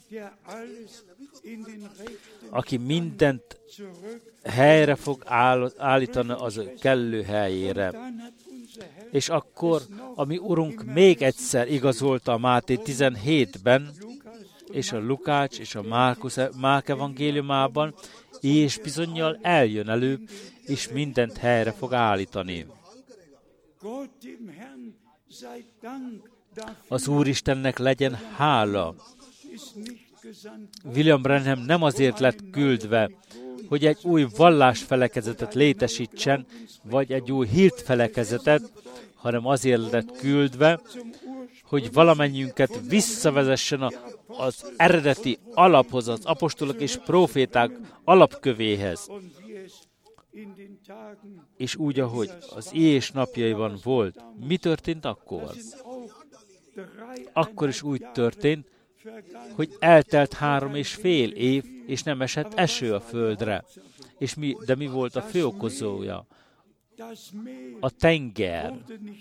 aki mindent helyre fog állítani az kellő helyére. És akkor, ami Urunk még egyszer igazolta a Máté tizenhétben, és a Lukács és a Márkusz, Márk evangéliumában, és bizonnyal eljön elő, és mindent helyre fog állítani. Az Úristennek legyen hála. William Branham nem azért lett küldve, hogy egy új vallásfelekezetet létesítsen, vagy egy új hírtfelekezetet, hanem azért lett küldve, hogy valamennyiünket visszavezessen az eredeti alaphoz, az apostolok és próféták alapkövéhez. És úgy, ahogy az Jézus napjaiban volt, mi történt akkor? Akkor is úgy történt, hogy eltelt három és fél év, és nem esett eső a földre. És mi, de mi volt a fő okozója? A tenger.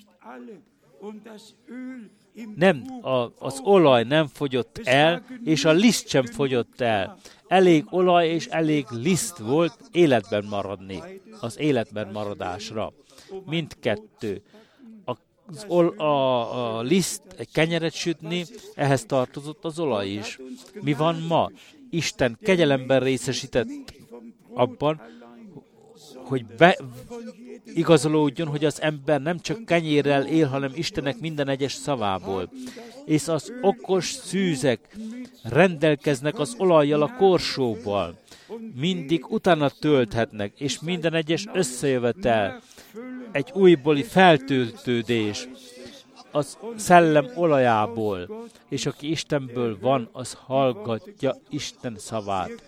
Nem, a, az olaj nem fogyott el, és a liszt sem fogyott el. Elég olaj és elég liszt volt életben maradni, az életben maradásra. Mindkettő. Az ol, a, a liszt egy kenyeret sütni, ehhez tartozott az olaj is. Mi van ma? Isten kegyelemben részesített abban, hogy be, igazolódjon, hogy az ember nem csak kenyérrel él, hanem Istennek minden egyes szavából. És az okos szűzek rendelkeznek az olajjal, a korsóval. Mindig utána tölthetnek, és minden egyes összejövetel, egy újbóli feltöltődés az szellem olajából, és aki Istenből van, az hallgatja Isten szavát.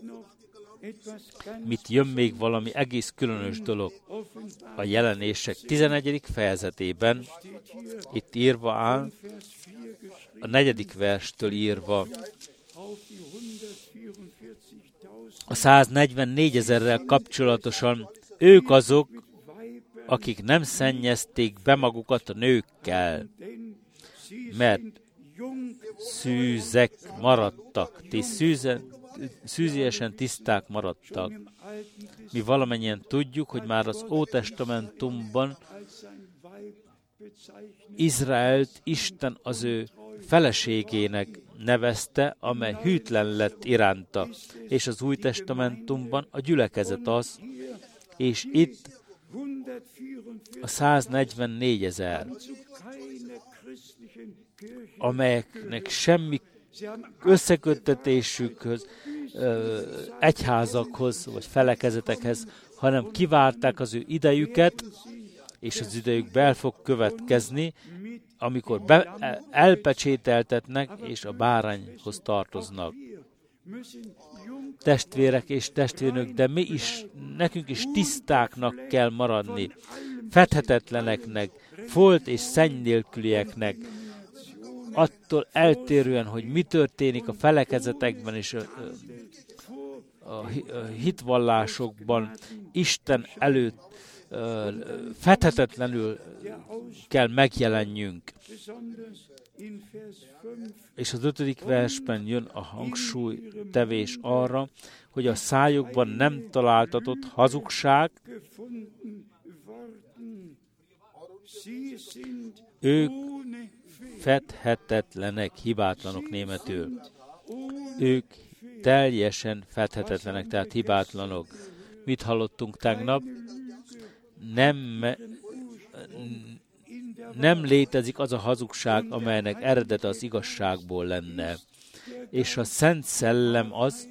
Mit jön még valami egész különös dolog? A Jelenések tizenegyedik fejezetében itt írva áll, a negyedik verstől írva, a száznegyvennégyezer kapcsolatosan ők azok, akik nem szennyezték be magukat a nőkkel, mert szűzek maradtak, ti szűzen, szűziesen tiszták maradtak. Mi valamennyien tudjuk, hogy már az Ótestamentumban Izraelt Isten az ő feleségének nevezte, amely hűtlen lett iránta, és az Új Testamentumban a gyülekezet az, és itt a száznegyvennégyezer, amelyeknek semmi összeköttetésükhöz, egyházakhoz vagy felekezetekhez, hanem kivárták az ő idejüket, és az idejük be fog következni, amikor be, elpecsételtetnek, és a bárányhoz tartoznak. Testvérek és testvérnök, de mi is, nekünk is tisztáknak kell maradni, fedhetetleneknek, folt és szenny nélkülieknek, attól eltérően, hogy mi történik a felekezetekben és a, a hitvallásokban, Isten előtt fedhetetlenül kell megjelenjünk. És az ötödik versben jön a hangsúlytevés arra, hogy a szájukban nem találtatott hazugság, ők fedhetetlenek, hibátlanok németül. Ők teljesen fedhetetlenek, tehát hibátlanok. Mit hallottunk tegnap? Nem, nem létezik az a hazugság, amelynek eredete az igazságból lenne. És a Szent Szellem az,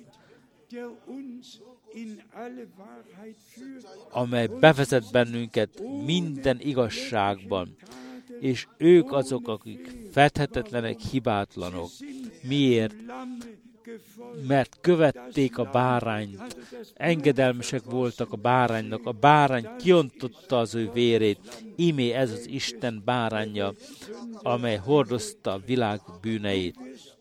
amely bevezet bennünket minden igazságban, és ők azok, akik fedhetetlenek, hibátlanok. Miért? Mert követték a bárányt, engedelmesek voltak a báránynak, a bárány kiontotta az ő vérét, ímé ez az Isten bárányja, amely hordozta a világ bűneit.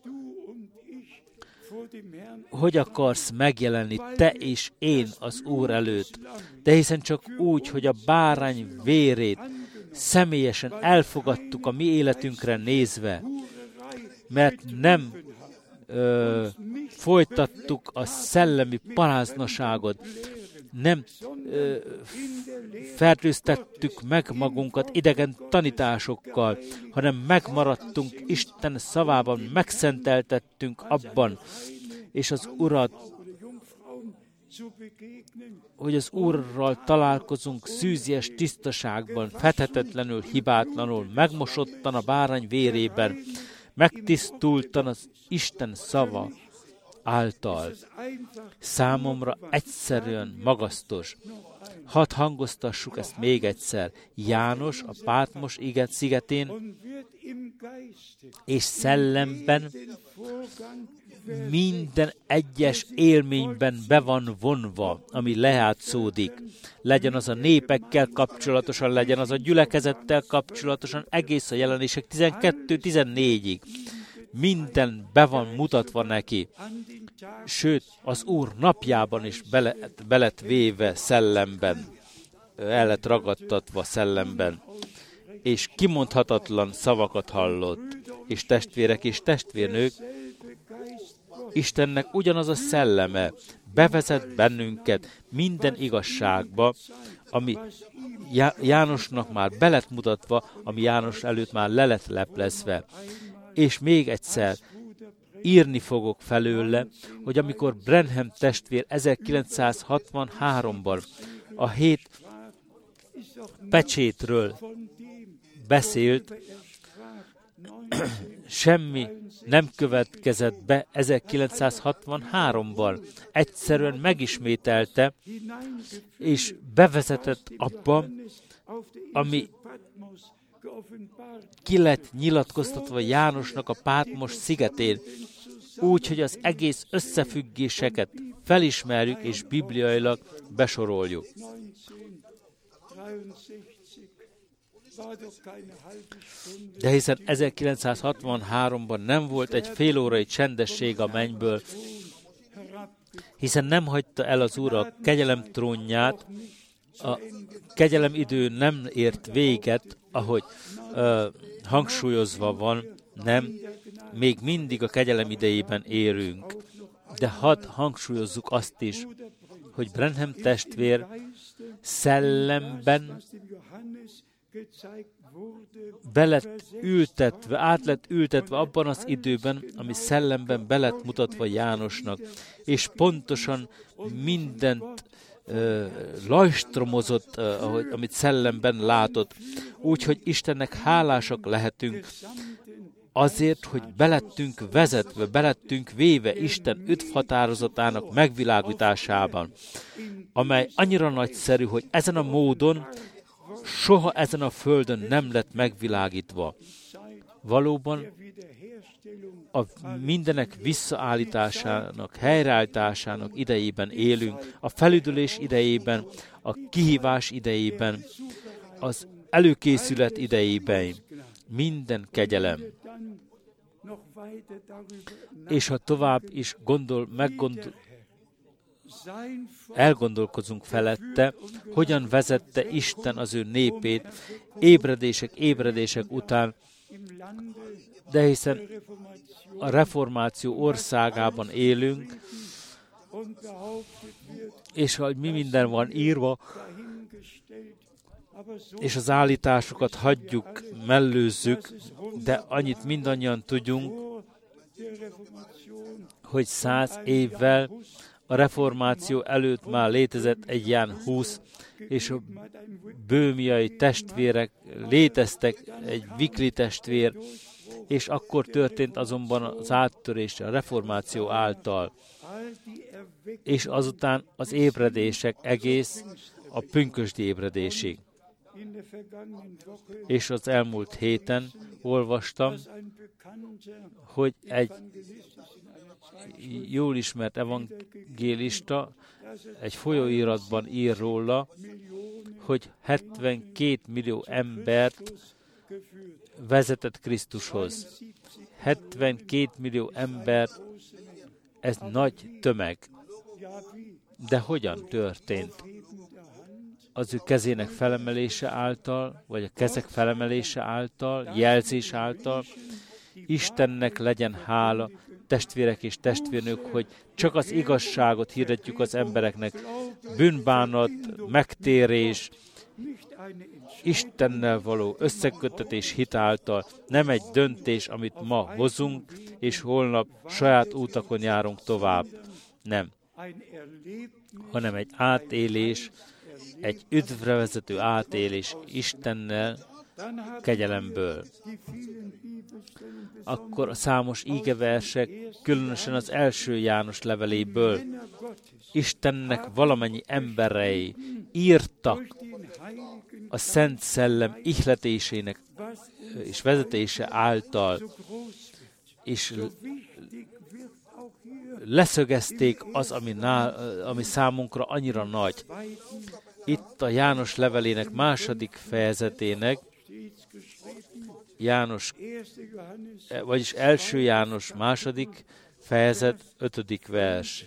Hogy akarsz megjelenni te és én az Úr előtt? De hiszen csak úgy, hogy a bárány vérét személyesen elfogadtuk a mi életünkre nézve, mert nem ö, folytattuk a szellemi paráznaságot, nem ö, fertőztettük meg magunkat idegen tanításokkal, hanem megmaradtunk Isten szavában, megszenteltettünk abban, és az Urat hogy az Úrral találkozunk szűzies tisztaságban, fethetetlenül, hibátlanul, megmosottan a bárány vérében, megtisztultan az Isten szava által. Számomra egyszerűen magasztos. Hadd hangoztassuk ezt még egyszer. János a Pátmos szigetén és szellemben minden egyes élményben be van vonva, ami lejátszódik. Legyen az a népekkel kapcsolatosan, legyen az a gyülekezettel kapcsolatosan, egész a Jelenések tizenkettő tizennégyig. Minden be van mutatva neki. Sőt, az Úr napjában is bele, be lett véve szellemben, el lett ragadtatva szellemben, és kimondhatatlan szavakat hallott, és testvérek és testvérnők, Istennek ugyanaz a szelleme bevezet bennünket minden igazságba, ami Jánosnak már be lett mutatva, ami János előtt már le lett leplezve. És még egyszer írni fogok felőle, hogy amikor Branham testvér ezerkilencszázhatvanháromban a hét pecsétről beszélt, semmi nem következett be ezerkilencszázhatvanháromban. Egyszerűen megismételte, és bevezetett abba, ami ki lett nyilatkoztatva Jánosnak a Pátmos szigetén, úgy, hogy az egész összefüggéseket felismerjük és bibliailag besoroljuk. De hiszen ezerkilencszázhatvanháromban nem volt egy félórai csendesség a mennyből, hiszen nem hagyta el az Úr a kegyelem trónját, a kegyelem idő nem ért véget, ahogy uh, hangsúlyozva van, nem, még mindig a kegyelem idejében érünk. De hadd hangsúlyozzuk azt is, hogy Branham testvér szellemben be lett ültetve, át lett ültetve abban az időben, ami szellemben be lett mutatva Jánosnak, és pontosan mindent uh, lajstromozott, uh, ahogy, amit szellemben látott. Úgyhogy Istennek hálásak lehetünk azért, hogy belettünk vezetve, belettünk véve Isten öt határozatának megvilágításában, amely annyira nagyszerű, hogy ezen a módon soha ezen a földön nem lett megvilágítva. Valóban a mindenek visszaállításának, helyreállításának idejében élünk, a felüdülés idejében, a kihívás idejében, az előkészület idejében, minden kegyelem. És ha tovább is gondol, meggondol, elgondolkozunk felette, hogyan vezette Isten az ő népét ébredések, ébredések után, de hiszen a reformáció országában élünk, és hogy mi minden van írva, és az állításokat hagyjuk, mellőzzük, de annyit mindannyian tudjunk, hogy száz évvel a reformáció előtt már létezett egy ilyen húsz, és a böhmiai testvérek léteztek, egy vikli testvér, és akkor történt azonban az áttörés a reformáció által. És azután az ébredések egész a pünkösdi ébredésig. És az elmúlt héten olvastam, hogy egy jól ismert evangélista egy folyóiratban ír róla, hogy hetvenkét millió embert vezetett Krisztushoz. hetvenkét millió ember, ez nagy tömeg. De hogyan történt? Az ő kezének felemelése által, vagy a kezek felemelése által, jelzés által. Istennek legyen hála, testvérek és testvérnők, hogy csak az igazságot hirdetjük az embereknek. Bűnbánat, megtérés, Istennel való összeköttetés hitáltal, nem egy döntés, amit ma hozunk, és holnap saját útakon járunk tovább. Nem. hanem egy átélés, egy üdvre vezető átélés Istennel, kegyelemből. Akkor a számos ígeversek, különösen az első János leveléből Istennek valamennyi emberei írtak a Szent Szellem ihletésének és vezetése által, és leszögezték az, ami, ná, ami számunkra annyira nagy. Itt a János levelének második fejezetének, János, vagyis első János második fejezet, ötödik vers.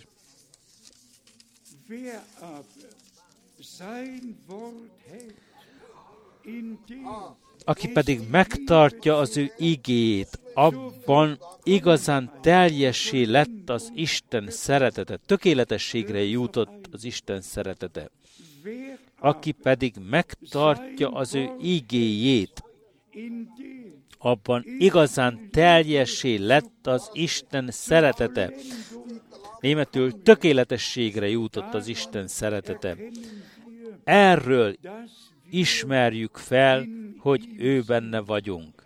Aki pedig megtartja az ő igéjét, abban igazán teljessé lett az Isten szeretete, tökéletességre jutott az Isten szeretete. Aki pedig megtartja az ő igéjét, abban igazán teljessé lett az Isten szeretete. Németül tökéletességre jutott az Isten szeretete. Erről ismerjük fel, hogy ő benne vagyunk.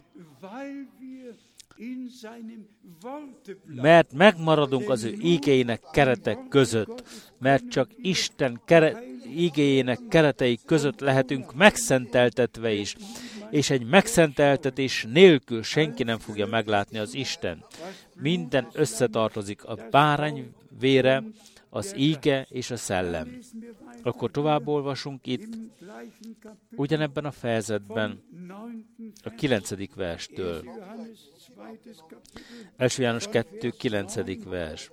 Mert megmaradunk az ő igéinek keretek között, mert csak Isten kere, igéjének keretei között lehetünk megszenteltetve is, és egy megszenteltetés nélkül senki nem fogja meglátni az Isten. Minden összetartozik a bárány vére, az íge és a szellem. Akkor tovább olvasunk itt, ugyanebben a fejezetben, a kilencedik verstől. első János kettő, kilencedik vers.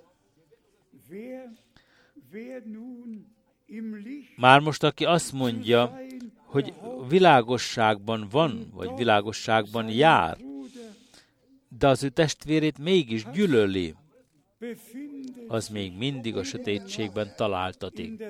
Már most, aki azt mondja, hogy világosságban van, vagy világosságban jár, de az ő testvérét mégis gyűlöli, az még mindig a sötétségben találtatik.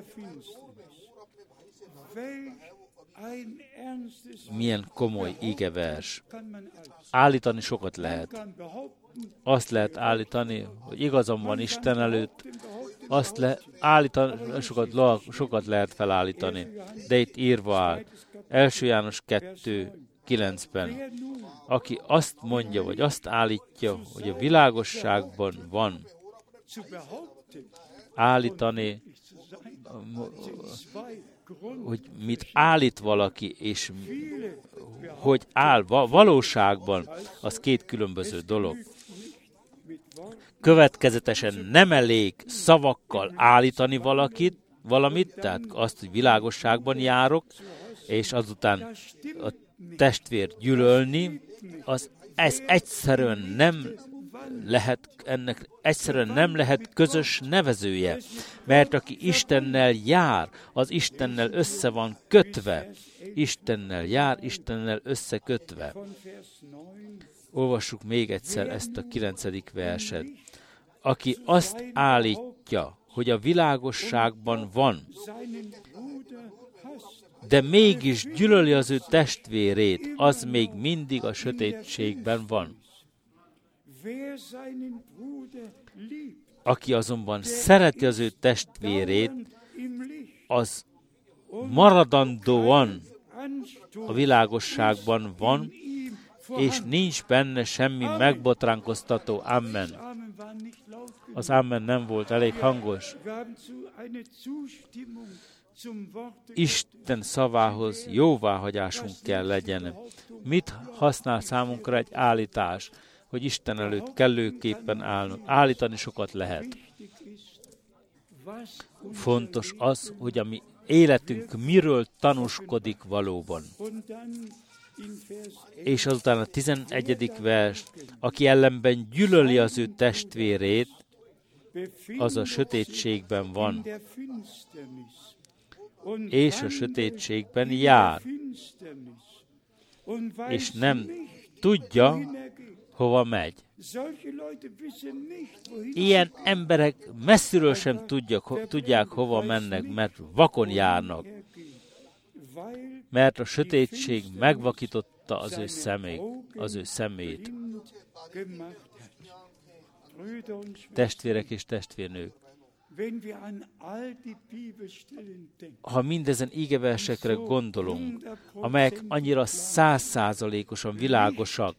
Milyen komoly igevers. Állítani sokat lehet. Azt lehet állítani, hogy igazam van Isten előtt, azt le, állítani, sokat, sokat lehet felállítani. De itt írva áll, első János kettő, kilencben, aki azt mondja, vagy azt állítja, hogy a világosságban van, állítani, hogy mit állít valaki, és hogy áll valóságban, az két különböző dolog. Következetesen nem elég szavakkal állítani valakit, valamit, tehát azt, hogy világosságban járok, és azután a testvér gyűlölni, az ez egyszerűen nem lehet, ennek egyszerűen nem lehet közös nevezője, mert aki Istennel jár, az Istennel össze van kötve. Istennel jár, Istennel összekötve. Olvassuk még egyszer ezt a kilencedik verset. Aki azt állítja, hogy a világosságban van, de mégis gyűlöli az ő testvérét, az még mindig a sötétségben van. Aki azonban szereti az ő testvérét, az maradandóan a világosságban van, és nincs benne semmi megbotránkoztató. Amen. Az amen nem volt elég hangos. Isten szavához jóváhagyásunk kell legyen. Mit használ számunkra egy állítás, hogy Isten előtt kellőképpen állnunk? Állítani sokat lehet. Fontos az, hogy a mi életünk miről tanúskodik valóban. És azután a tizenegyedik vers, aki ellenben gyűlöli az ő testvérét, az a sötétségben van, és a sötétségben jár, és nem tudja, hova megy. Ilyen emberek messziről sem tudják, tudják hova mennek, mert vakon járnak, mert a sötétség megvakította az ő szemét, az ő szemét. Testvérek és testvérnők, Ha mindezen ígeversekre gondolunk, amelyek annyira százszázalékosan világosak,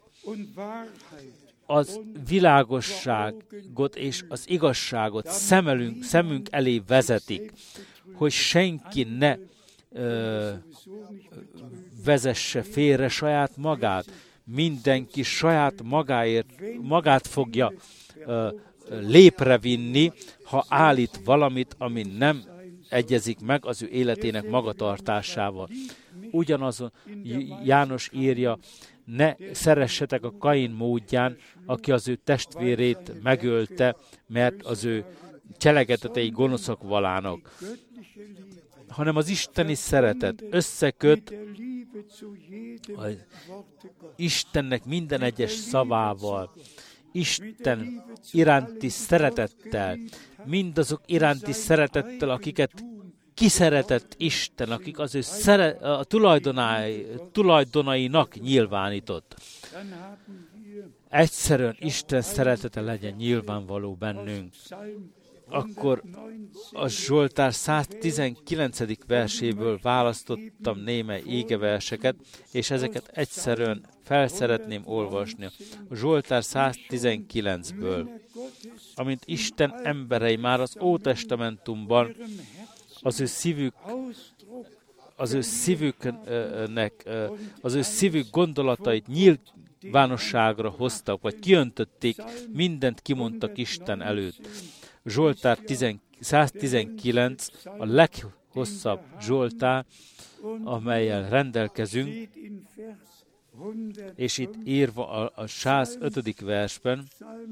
az világosságot és az igazságot szemelünk, szemünk elé vezetik, hogy senki ne ö, vezesse félre saját magát, mindenki saját magáért, magát fogja ö, léprevinni, ha állít valamit, ami nem egyezik meg az ő életének magatartásával. Ugyanazon János írja, ne szeressetek a Kain módján, aki az ő testvérét megölte, mert az ő cselekedetei gonoszak valának, hanem az isteni szeretet összeköt az Istennek minden egyes szavával, Isten iránti szeretettel, mindazok iránti szeretettel, akiket kiszeretett Isten, akik az ő szere- a tulajdonai, tulajdonainak nyilvánított. Egyszerűen Isten szeretete legyen nyilvánvaló bennünk. Akkor a Zsoltár száztizenkilencedik verséből választottam némely égeverseket, és ezeket egyszerűen fel szeretném olvasni. A Zsoltár száztizenkilencből, amint Isten emberei már az Ótestamentumban az ő szívük, az ő szívüknek, az ő szívük gondolatait nyilvánosságra hoztak, vagy kiöntötték, mindent kimondtak Isten előtt. Zsoltár száztizenkilenc a leghosszabb Zsoltár, amellyel rendelkezünk, és itt írva a, a százötödik versben,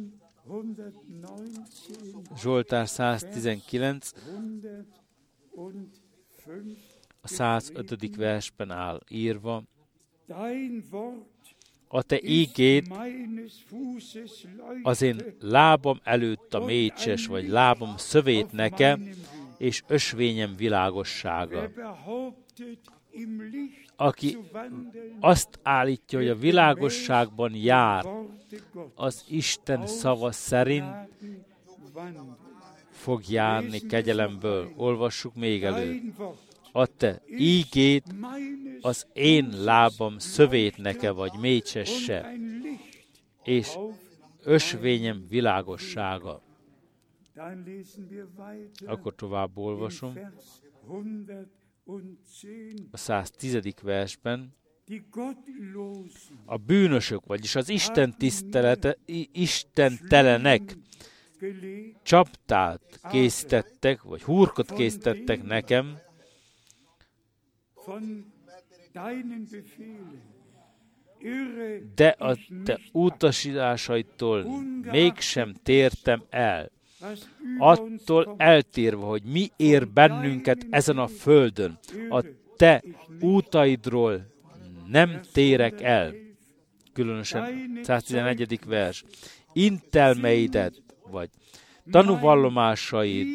Zsoltár száztizenkilenc, a százötödik versben áll írva, a te ígéd az én lábam előtt a mécses, vagy lábam szövét nekem, és ösvényem világossága. Aki azt állítja, hogy a világosságban jár, az Isten szava szerint fog járni kegyelemből. Olvassuk még elő. A te ígéd az én lábam szövét neke, vagy mécsesse, és ösvényem világossága. Akkor tovább olvasom. A száztízedik versben, a bűnösök, vagyis az Isten tisztelete, istentelenek csaptát készítettek, vagy hurkot készítettek nekem, de a te utasításaitól mégsem tértem el. Attól eltérve, hogy mi ér bennünket ezen a földön, a te útaidról nem térek el. Különösen száztizenegyedik vers. Intelmeidet, vagy tanúvallomásaid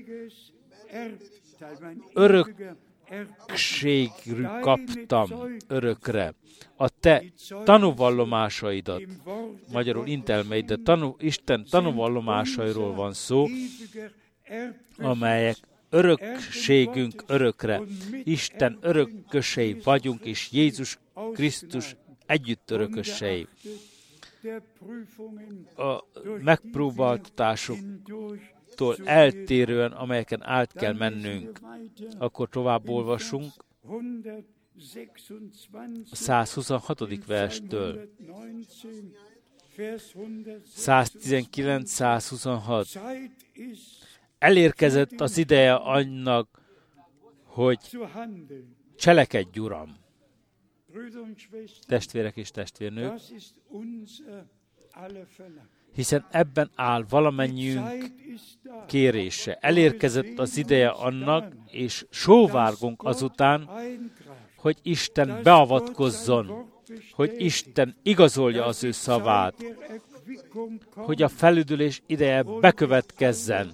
örökségű kaptam örökre. A te tanúvallomásaidat, magyarul intelmeidet, tanú, Isten tanúvallomásairól van szó, amelyek örökségünk örökre. Isten örökösei vagyunk, és Jézus Krisztus együtt örökösei. A megpróbáltatásoktól eltérően, amelyeken át kell mennünk. Akkor tovább olvasunk a százhuszonhatodik verstől. száztizenkilenc százhuszonhat. Elérkezett az ideje annak, hogy cselekedj, Uram. Testvérek és testvérnők, hiszen ebben áll valamennyiünk kérése. Elérkezett az ideje annak, és sóvárgunk azután, hogy Isten beavatkozzon, hogy Isten igazolja az ő szavát, hogy a felüdülés ideje bekövetkezzen,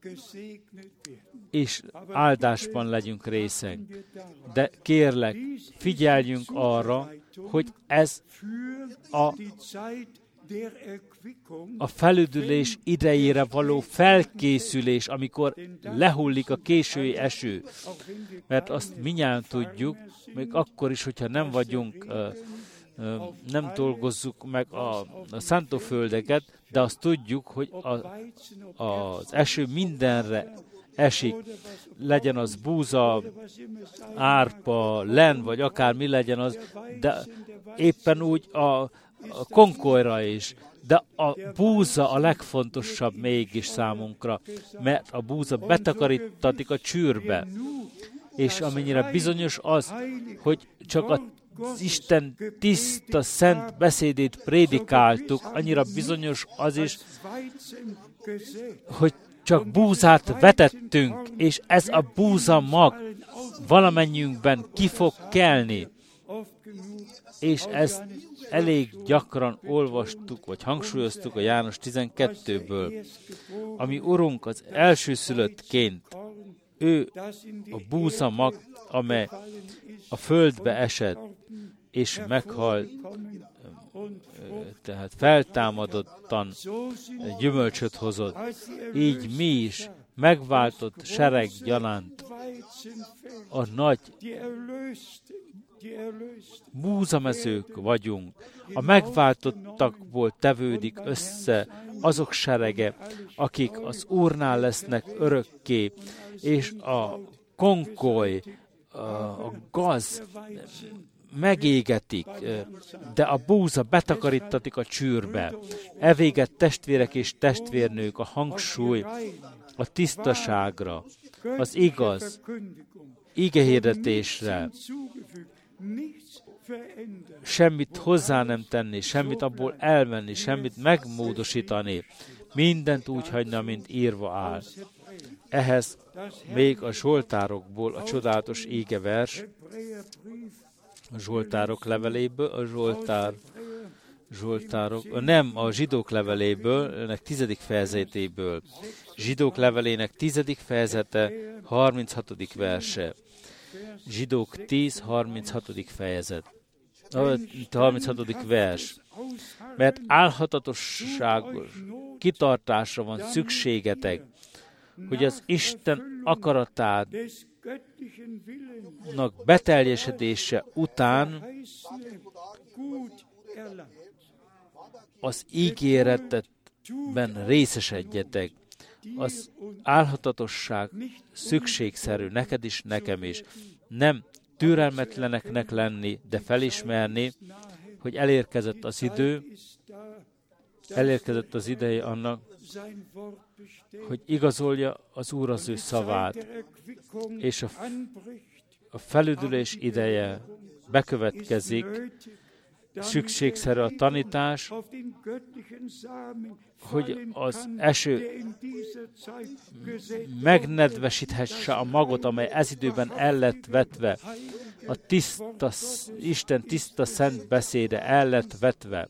és áldásban legyünk részek. De kérlek, figyeljünk arra, hogy ez a a felüdülés idejére való felkészülés, amikor lehullik a késői eső. Mert azt mindjárt tudjuk, még akkor is, hogyha nem vagyunk, nem dolgozzuk meg a, a szántóföldeket, de azt tudjuk, hogy a, az eső mindenre esik, legyen az búza, árpa, len, vagy akár mi legyen az, de éppen úgy a, a konkolyra is. De a búza a legfontosabb mégis számunkra, mert a búza betakarítatik a csűrbe. És amennyire bizonyos az, hogy csak a az Isten tiszta, szent beszédét prédikáltuk, annyira bizonyos az is, hogy csak búzát vetettünk, és ez a búza mag valamennyiünkben ki fog kelni. És ezt elég gyakran olvastuk, vagy hangsúlyoztuk a János tizenkettőből. Ami Urunk az elsőszülöttként, ő a búza mag, amely a földbe esett, és meghalt, tehát feltámadottan gyümölcsöt hozott. Így mi is megváltott sereg gyanánt a nagy búzamezők vagyunk. A megváltottakból tevődik össze azok serege, akik az Úrnál lesznek örökké, és a konkoly, a gaz megégetik, de a búza betakarítatik a csűrbe. Evéget testvérek és testvérnők, a hangsúly a tisztaságra, az igaz, igehirdetésre, semmit hozzá nem tenni, semmit abból elvenni, semmit megmódosítani, mindent úgy hagyna, mint írva áll. Ehhez még a Zsoltárokból a csodálatos égevers, a Zsoltárok leveléből, a Zsoltár, Zsoltárok, nem, a Zsidók leveléből, ennek tizedik fejezetéből. Zsidók levelének tizedik fejezete, harminchatodik verse. Zsidók tíz, harminchatodik fejezet. harminchatodik vers. Mert álhatatosságos kitartásra van szükségetek, hogy az Isten akaratának beteljesedése után az ígéretben részesedjetek. Az álhatatosság szükségszerű neked is, nekem is. Nem türelmetleneknek lenni, de felismerni, hogy elérkezett az idő, elérkezett az ideje annak, hogy igazolja az Úr az ő szavát, és a, a felüdülés ideje bekövetkezik, szükségszerű a tanítás, hogy az eső megnedvesíthesse a magot, amely ez időben el lett vetve, a tiszta, Isten tiszta szent beszéde el lett vetve.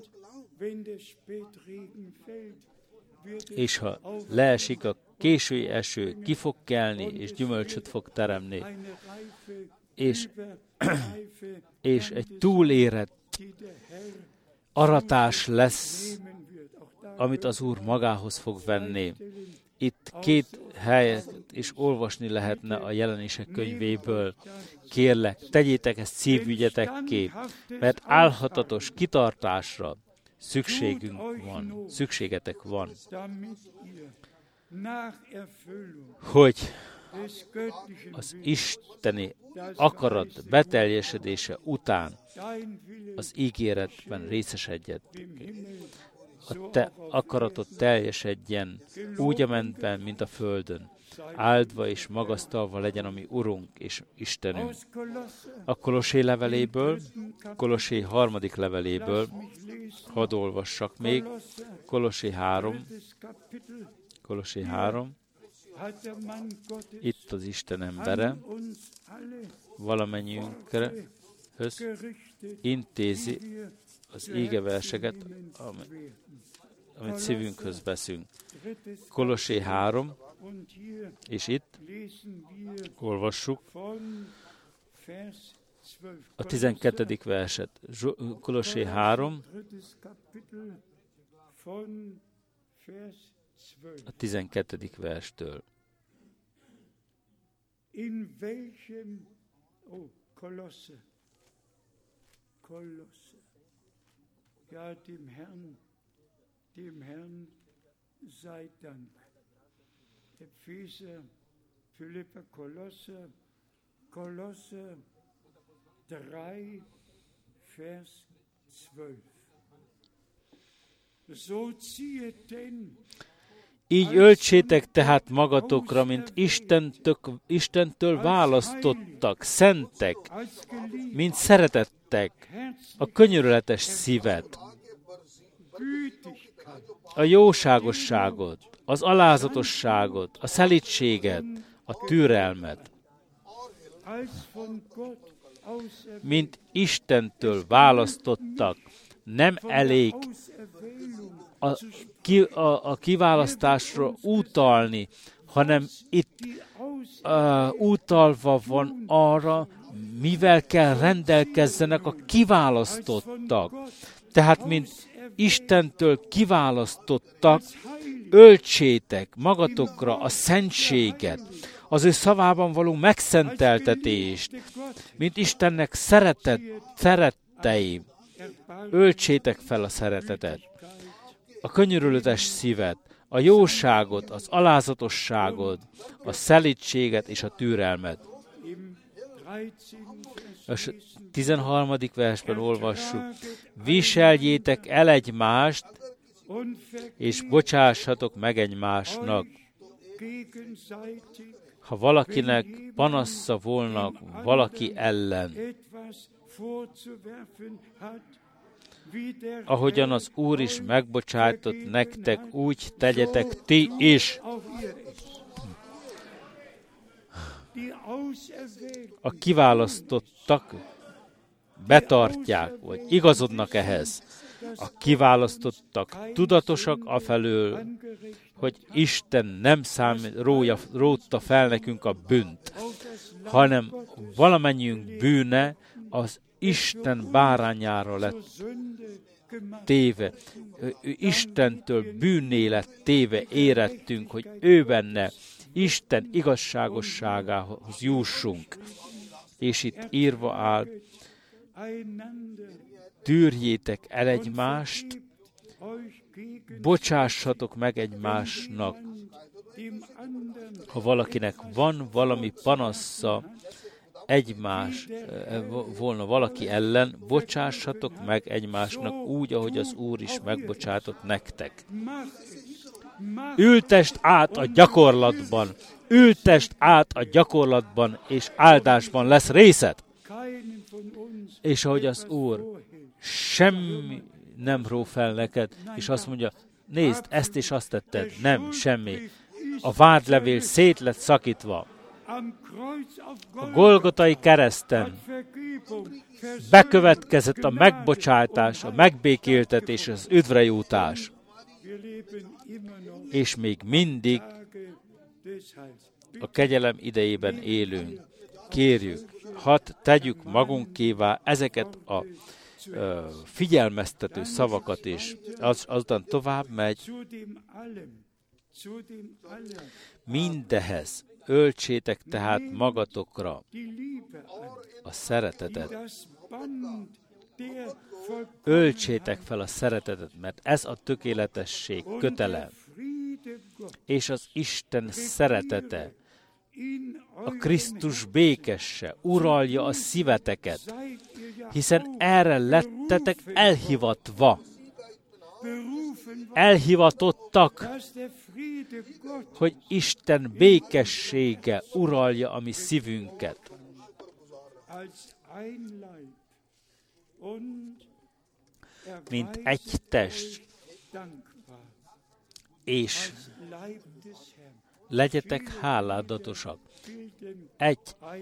És ha leesik a késői eső, ki fog kelni, és gyümölcsöt fog teremni. És, és egy túlérett aratás lesz, amit az Úr magához fog venni. Itt két helyet is olvasni lehetne a Jelenések könyvéből. Kérlek, tegyétek ezt szívügyetekké, mert álhatatos kitartásra szükségünk van, szükségetek van, hogy az isteni akarat beteljesedése után az ígéretben részesedjetek. A te akaratod teljesedjen úgy a mennyben, mint a földön. Áldva és magasztalva legyen a mi Urunk és Istenünk. A Kolossé leveléből, Kolossé harmadik leveléből, hadd olvassak még, Kolossé három, Kolossé három, itt az Isten embere, valamennyiünkre höz intézi az égeverseket, amit szívünkhöz veszünk. Kolossé három, és itt olvassuk a tizenkettedik verset. Kolossé három, a tizenkettedik verstől. In welchem, oh, Kolosse, Kolosse, ja, dem Herrn, dem Herrn sei Dank. Epheser, Philipper, Kolosse, Kolosse drei, Vers zwölf. So ziehet denn így öltsétek tehát magatokra, mint Istentök, Istentől választottak, szentek, mint szeretettek, a könyörületes szívet, a jóságosságot, az alázatosságot, a szelídséget, a türelmet, mint Istentől választottak. Nem elég a, ki, a, a kiválasztásra utalni, hanem itt uh, utalva van arra, mivel kell rendelkezzenek a kiválasztottak. Tehát, mint Istentől kiválasztottak, öltsétek magatokra a szentséget, az ő szavában való megszenteltetést, mint Istennek szeretett, szerettei, öltsétek fel a szeretetet, a könyörületes szívet, a jóságot, az alázatosságot, a szelídséget és a türelmet. A tizenharmadik versben olvassuk, viseljétek el egymást, és bocsássatok meg egymásnak. Ha valakinek panasza volna valaki ellen, ahogyan az Úr is megbocsájtott nektek, úgy tegyetek ti is. A kiválasztottak betartják, vagy igazodnak ehhez. A kiválasztottak tudatosak afelől, hogy Isten nem számít, rója, rótta fel nekünk a bűnt, hanem valamennyiünk bűne az Isten bárányára lett téve. Istentől bűnné lett téve érettünk, hogy ő benne Isten igazságosságához jussunk. És itt írva áll, tűrjétek el egymást, bocsássatok meg egymásnak. Ha valakinek van valami panasza egymás, volna valaki ellen, bocsássatok meg egymásnak úgy, ahogy az Úr is megbocsátott nektek. Ültest át a gyakorlatban, ültest át a gyakorlatban, és áldásban lesz részed. És ahogy az Úr semmi nem ró fel neked, és azt mondja, nézd, ezt és azt tetted. Nem, semmi. A vádlevél szét lett szakítva. A Golgotai kereszten bekövetkezett a megbocsátás, a megbékéltetés, az üdvrejutás. És még mindig a kegyelem idejében élünk. Kérjük, hadd tegyük magunkévá ezeket a ö, figyelmeztető szavakat is. Az, azután tovább megy. Mindehez öltsétek tehát magatokra a szeretetet. Öltsétek fel a szeretetet, mert ez a tökéletesség kötele. És az Isten szeretete, a Krisztus békesse uralja a szíveteket, hiszen erre lettetek elhivatva. Elhivatottak, hogy Isten békessége uralja a mi szívünket. Mint egy test, és legyetek háládatosak. Egy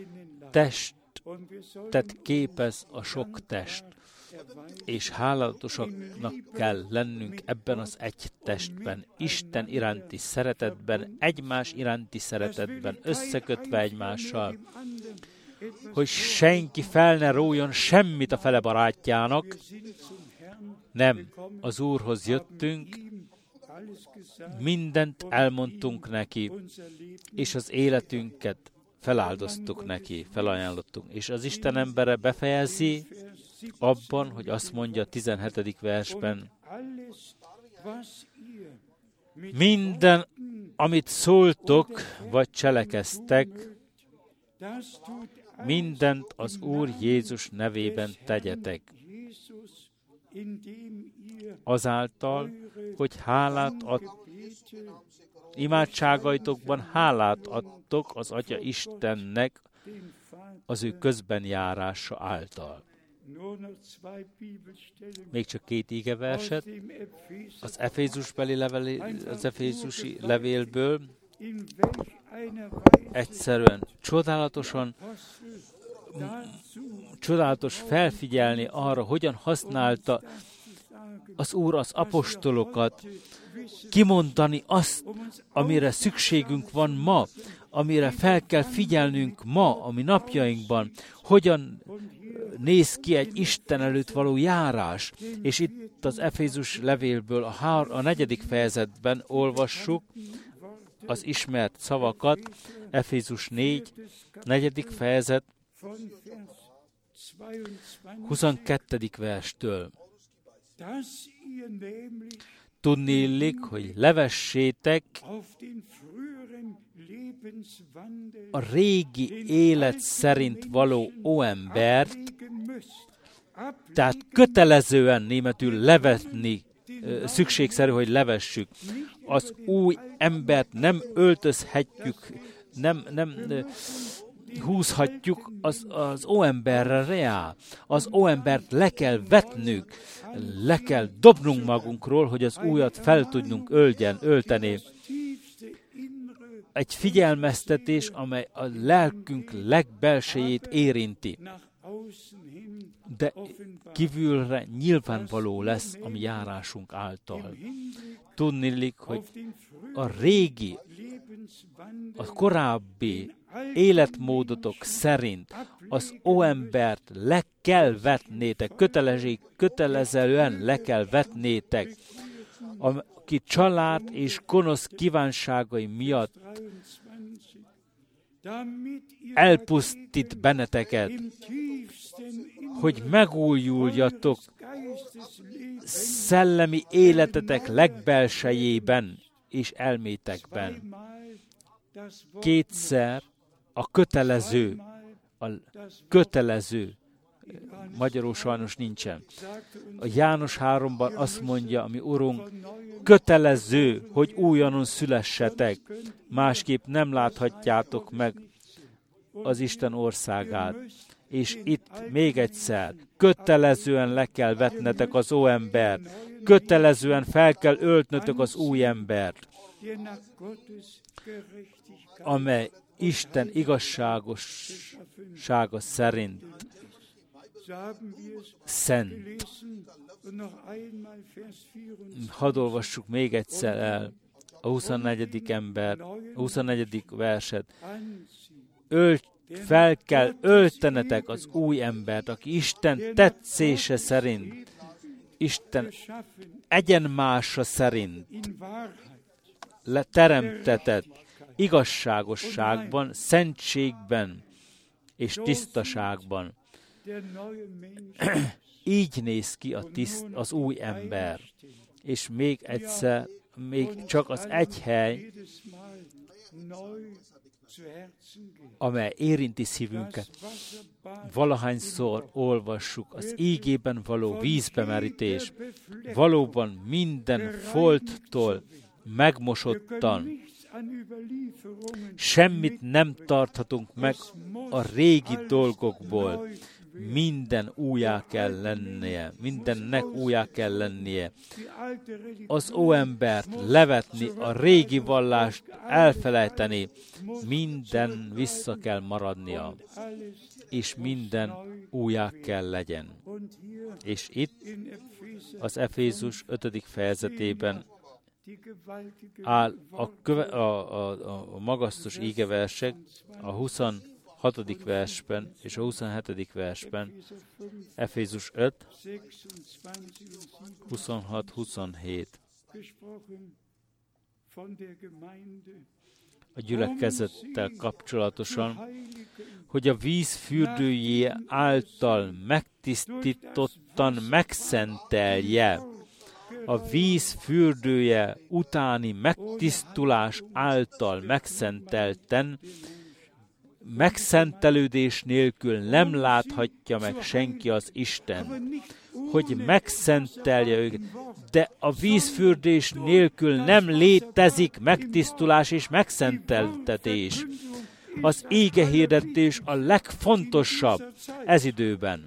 testet képez a sok test, és hálálatosaknak kell lennünk ebben az egy testben, Isten iránti szeretetben, egymás iránti szeretetben, összekötve egymással, hogy senki fel ne rójon semmit a fele barátjának. Nem, az Úrhoz jöttünk, mindent elmondtunk neki, és az életünket feláldoztuk neki, felajánlottunk. És az Isten embere befejezi abban, hogy azt mondja a tizenhetedik versben, minden, amit szóltok, vagy cselekeztek, mindent az Úr Jézus nevében tegyetek. Azáltal, hogy hálát ad, imádságaitokban hálát adtok az Atya Istennek az ő közbenjárása által. Még csak két igeverset az Efézusbeli leveli, az Efézusi levélből. Egyszerűen csodálatosan csodálatos felfigyelni arra, hogyan használta az Úr az apostolokat, kimondani azt, amire szükségünk van ma, amire fel kell figyelnünk ma, ami napjainkban, hogyan néz ki egy Isten előtt való járás. És itt az Efézus levélből a, hár, a negyedik fejezetben olvassuk az ismert szavakat, Efézus négy, negyedik fejezet, huszonkettedik verstől. Tudni illik, hogy levessétek a régi élet szerint való óembert, tehát kötelezően németül levetni, szükségszerű, hogy levessük. Az új embert nem öltözhetjük, nem, nem húzhatjuk az, az óemberre reá. Az óembert le kell vetnünk, le kell dobnunk magunkról, hogy az újat fel tudnunk ölgyen, ölteni. Egy figyelmeztetés, amely a lelkünk legbelsejét érinti. De kívülre nyilvánvaló lesz a mi járásunk által. Tudniillik, hogy a régi, a korábbi életmódotok szerint az óembert le kell vetnétek, kötelező, kötelezően le kell vetnétek, aki család és gonosz kívánságai miatt elpusztít benneteket, hogy megújuljatok szellemi életetek legbelsejében és elmétekben. Kétszer a kötelező, a kötelező, magyarul sajnos nincsen. A János háromban azt mondja, ami Urunk, kötelező, hogy újonnan szülessetek, másképp nem láthatjátok meg az Isten országát. És itt még egyszer, kötelezően le kell vetnetek az óembert, kötelezően fel kell öltnötök az új embert, amely Isten igazságossága szerint szent. Hadd olvassuk még egyszer el a huszonnegyedik ember, a huszonnegyedik verset. Ölt, fel kell öltenetek az új embert, aki Isten tetszése szerint, Isten egyenmása szerint leteremtetett igazságosságban, szentségben és tisztaságban. Így néz ki a tiszt, az új ember. És még egyszer, még csak az egy hely, amely érinti szívünket. Valahányszor olvassuk az ígében való vízbemerítés. Valóban minden folttól megmosottan. Semmit nem tarthatunk meg a régi dolgokból. Minden újjá kell lennie, mindennek újjá kell lennie. Az óembert levetni, a régi vallást elfelejteni, minden vissza kell maradnia, és minden újjá kell legyen. És itt az Efézus ötödik fejezetében áll a, köve, a, a, a magasztos ígeversek, a huszonharmadik hatodik versben és a huszonhetedik versben, Efézus öt, huszonhat huszonhét. A gyülekezettel kapcsolatosan, hogy a víz fürdőjé által megtisztítottan megszentelje. A víz fürdője utáni megtisztulás által megszentelten, megszentelődés nélkül nem láthatja meg senki az Isten, hogy megszentelje őket. De a vízfürdés nélkül nem létezik megtisztulás és megszenteltetés. Az ígehirdetés a legfontosabb ez időben.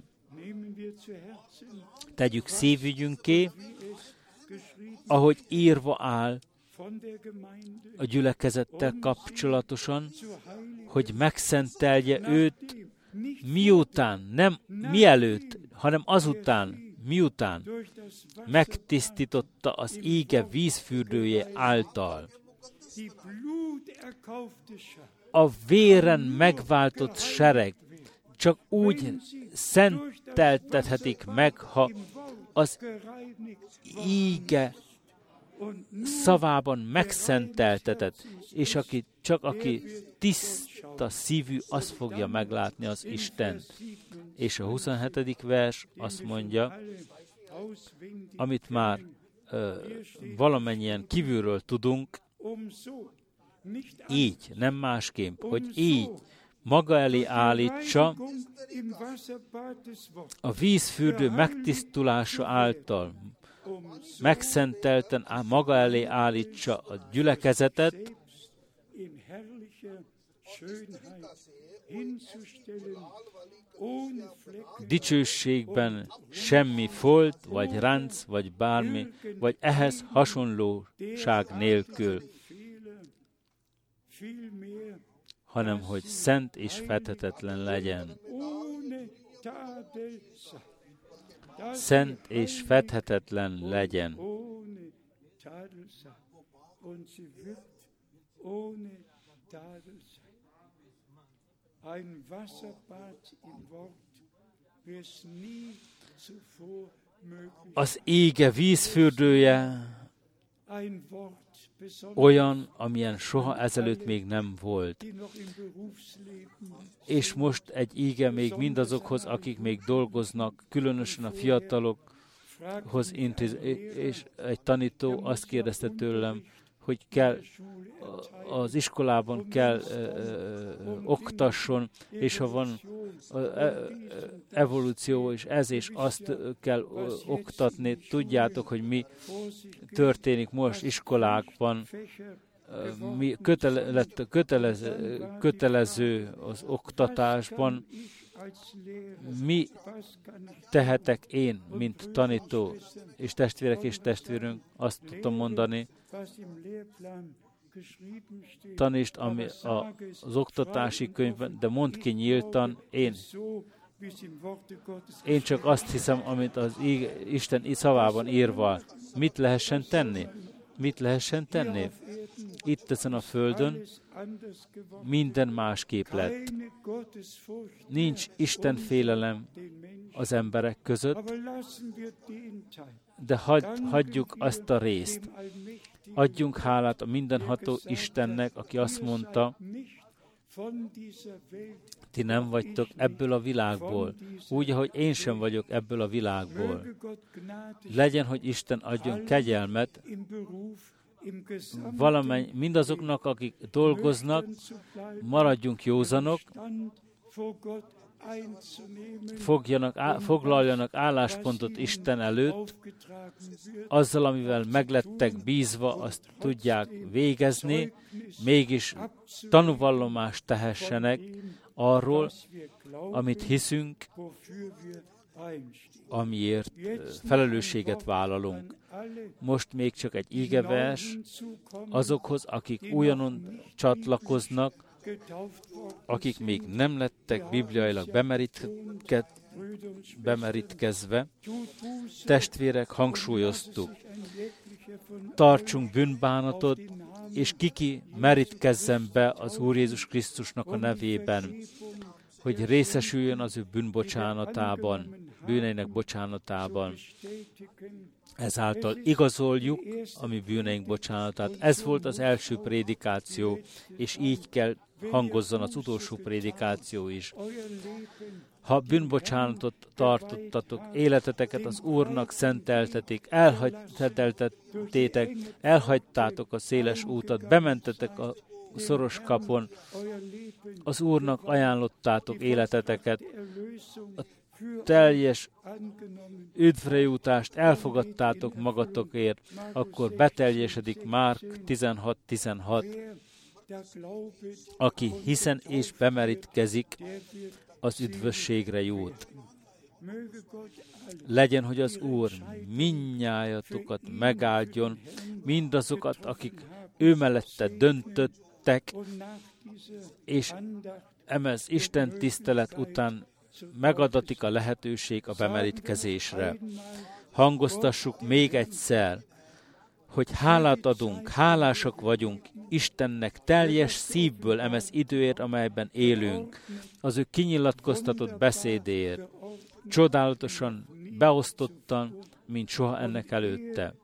Tegyük szívügyünké, ahogy írva áll a gyülekezettel kapcsolatosan, hogy megszentelje őt, miután, nem mielőtt, hanem azután, miután megtisztította az íge vízfürdője által. A véren megváltott sereg csak úgy szenteltethetik meg, ha az íge szavában megszenteltetett, és aki, csak aki tiszta szívű, az fogja meglátni az Istent. És a huszonhetedik vers azt mondja, amit már ö, valamennyien kívülről tudunk, így, nem másképp, hogy így maga elé állítsa a vízfürdő megtisztulása által, megszentelten maga elé állítsa a gyülekezetet, dicsőségben semmi folt, vagy ránc, vagy bármi, vagy ehhez hasonlóság nélkül, hanem hogy szent és fethetetlen legyen. Szent és fethetetlen legyen. Az íge vízfürdője olyan, amilyen soha ezelőtt még nem volt. És most egy íge még mindazokhoz, akik még dolgoznak, különösen a fiatalokhoz intéz, és egy tanító azt kérdezte tőlem, hogy kell, az iskolában kell ö, ö, oktasson, és ha van ö, evolúció, és ez és azt kell ö, oktatni, tudjátok, hogy mi történik most iskolákban, ö, mi kötele, kötelező, kötelező az oktatásban, mi tehetek én, mint tanító, és testvérek és testvérünk, azt tudtam mondani, tanítsd ami a, az oktatási könyvben, de mondd ki nyíltan, én, én csak azt hiszem, amit az Isten szavában írva, mit lehessen tenni? Mit lehessen tenni? Itt ezen a földön minden másképp lett. Nincs Isten félelem az emberek között, de hagy, hagyjuk azt a részt. Adjunk hálát a mindenható Istennek, aki azt mondta, ti nem vagytok ebből a világból, úgy, ahogy én sem vagyok ebből a világból. Legyen, hogy Isten adjon kegyelmet valamennyi, mindazoknak, akik dolgoznak, maradjunk józanok, fogjanak, á, foglaljanak álláspontot Isten előtt, azzal, amivel meglettek bízva, azt tudják végezni, mégis tanúvallomást tehessenek arról, amit hiszünk, amiért felelősséget vállalunk. Most még csak egy ígevers azokhoz, akik újonnan csatlakoznak, akik még nem lettek bibliailag bemerítke, bemerítkezve. Testvérek, hangsúlyoztuk, tartsunk bűnbánatot, és kiki merítkezzen be az Úr Jézus Krisztusnak a nevében, hogy részesüljön az ő bűnbocsánatában, bűneinek bocsánatában. Ezáltal igazoljuk a mi bűneink bocsánatát. Ez volt az első prédikáció, és így kell hangozzon az utolsó prédikáció is. Ha bűnbocsánatot tartottatok, életeteket az Úrnak szenteltetik, elhagytétek, elhagytátok a széles útat, bementetek a szoros kapon, az Úrnak ajánlottátok életeteket, a teljes üdvrejutást elfogadtátok magatokért, akkor beteljesedik Márk tizenhat tizenhat. Aki hiszen és bemerítkezik, az üdvösségre jut. Legyen, hogy az Úr mindnyájatokat megáldjon, mindazokat, akik ő mellette döntöttek, és emez Isten tisztelet után megadatik a lehetőség a bemerítkezésre. Hangoztassuk még egyszer, hogy hálát adunk, hálásak vagyunk Istennek teljes szívből emez időért, amelyben élünk, az ő kinyilatkoztatott beszédéért, csodálatosan beosztottan, mint soha ennek előtte.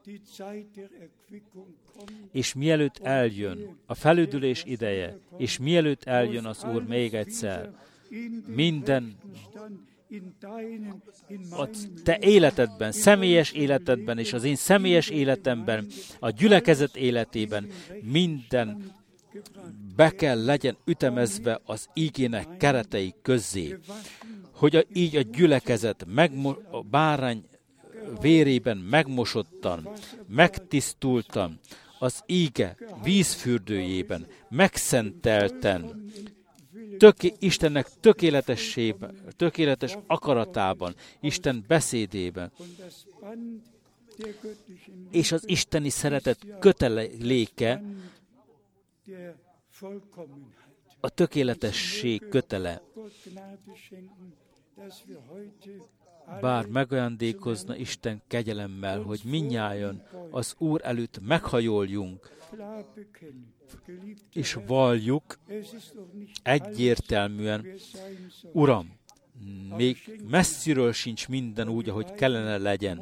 És mielőtt eljön a felüdülés ideje, és mielőtt eljön az Úr még egyszer, minden a te életedben, személyes életedben és az én személyes életemben, a gyülekezet életében minden be kell legyen ütemezve az ígének keretei közzé, hogy a, így a gyülekezet megmo- a bárány vérében megmosottan, megtisztultan, az íge vízfürdőjében, megszentelten, Töké, Istennek tökéletességében, tökéletes akaratában, Isten beszédében, és az isteni szeretet köteléke, a tökéletesség kötele. Bár megajándékozna Isten kegyelemmel, hogy mindnyájan az Úr előtt meghajoljunk, és valljuk egyértelműen, Uram, még messziről sincs minden úgy, ahogy kellene legyen.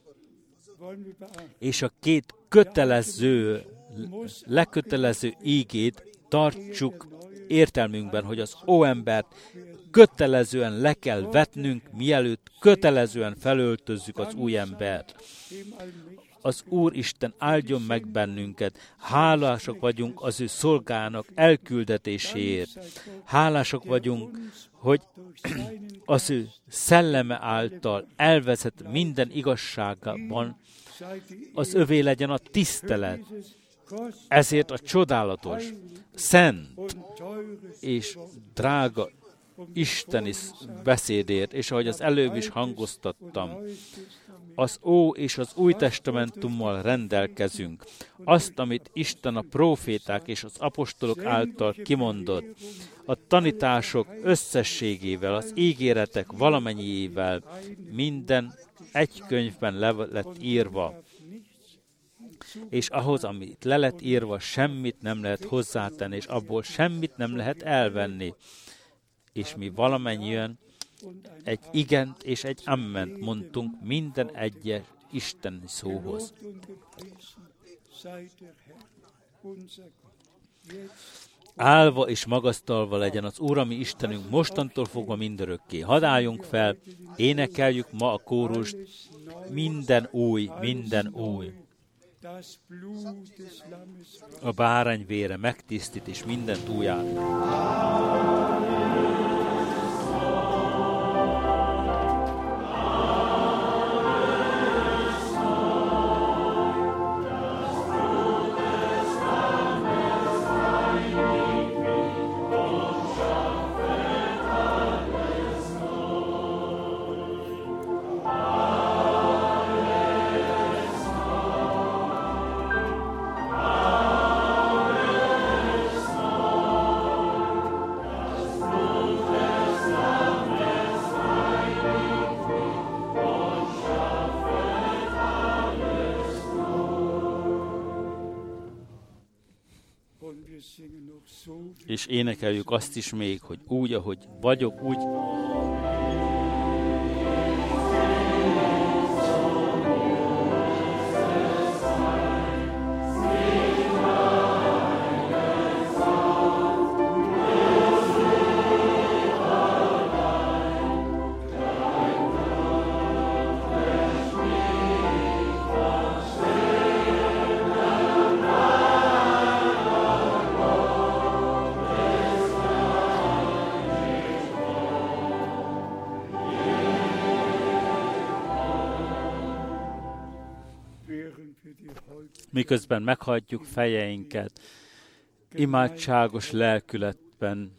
És a két kötelező, lekötelező ígét tartsuk értelmünkben, hogy az óembert kötelezően le kell vetnünk, mielőtt kötelezően felöltözzük az új embert. Az Úristen áldjon meg bennünket, hálásak vagyunk az ő szolgának elküldetéséért. Hálásak vagyunk, hogy az ő szelleme által elvezet minden igazságban, az övé legyen a tisztelet. Ezért a csodálatos, szent és drága isteni beszédért, és ahogy az előbb is hangoztattam, az Ó és az Új Testamentummal rendelkezünk. Azt, amit Isten a próféták és az apostolok által kimondott, a tanítások összességével, az ígéretek valamennyiével, minden egy könyvben le lett írva. És ahhoz, amit le lett írva, semmit nem lehet hozzátenni, és abból semmit nem lehet elvenni. És mi valamennyien egy igent és egy amment mondtunk minden egyes Isten szóhoz. Álva és magasztalva legyen az Úr, ami Istenünk mostantól fogva mindörökké. Hadd álljunk fel, énekeljük ma a kórust, minden új, minden új. A bárány vére megtisztít, és mindent újját. Oh És énekeljük azt is még, hogy úgy, ahogy vagyok, úgy... Miközben meghajtjuk fejeinket, imádságos lelkületben,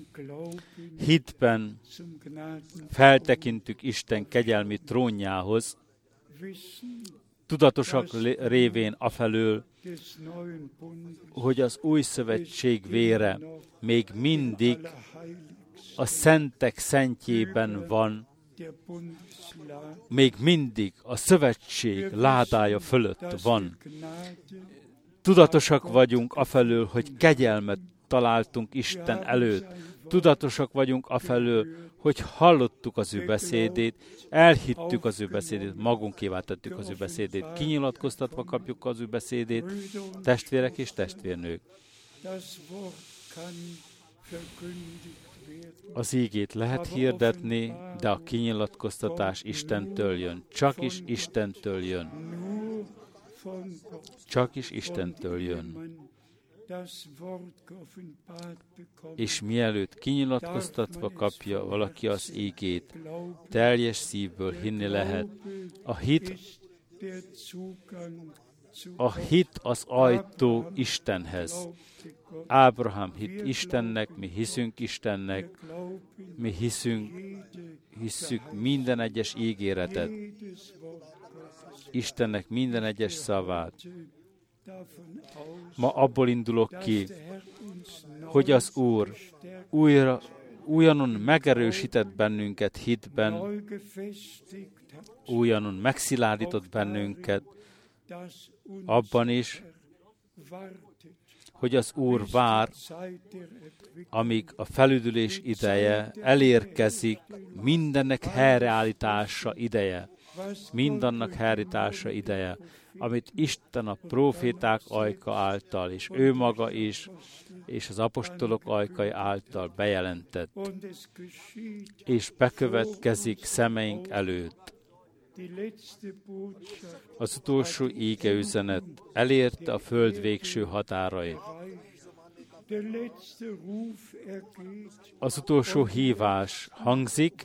hitben feltekintünk Isten kegyelmi trónjához, tudatosak révén afelől, hogy az új szövetség vére még mindig a szentek szentjében van, még mindig a szövetség ládája fölött van. Tudatosak vagyunk afelől, hogy kegyelmet találtunk Isten előtt. Tudatosak vagyunk afelől, hogy hallottuk az ő beszédét, elhittük az ő beszédét, magunkévá tettük az ő beszédét, kinyilatkoztatva kapjuk az ő beszédét, testvérek és testvérnők. Az ígét lehet hirdetni, de a kinyilatkoztatás Istentől jön. Csak is Istentől jön. Csak is Istentől jön. És mielőtt kinyilatkoztatva kapja valaki az ígét, teljes szívből hinni lehet. A hit, a hit az ajtó Istenhez. Ábrahám hitt Istennek, mi hiszünk Istennek, mi hiszünk, hiszük minden egyes ígéretet, Istennek minden egyes szavát. Ma abból indulok ki, hogy az Úr újra, újonnan megerősített bennünket hitben, újonnan megszilárdított bennünket, abban is, hogy az Úr vár, amíg a felüdülés ideje elérkezik, mindennek helyreállítása ideje, mindannak helyreállítása ideje, amit Isten a próféták ajka által, és ő maga is, és az apostolok ajkai által bejelentett, és bekövetkezik szemeink előtt. Az utolsó ígeüzenet elérte a föld végső határait. Az utolsó hívás hangzik,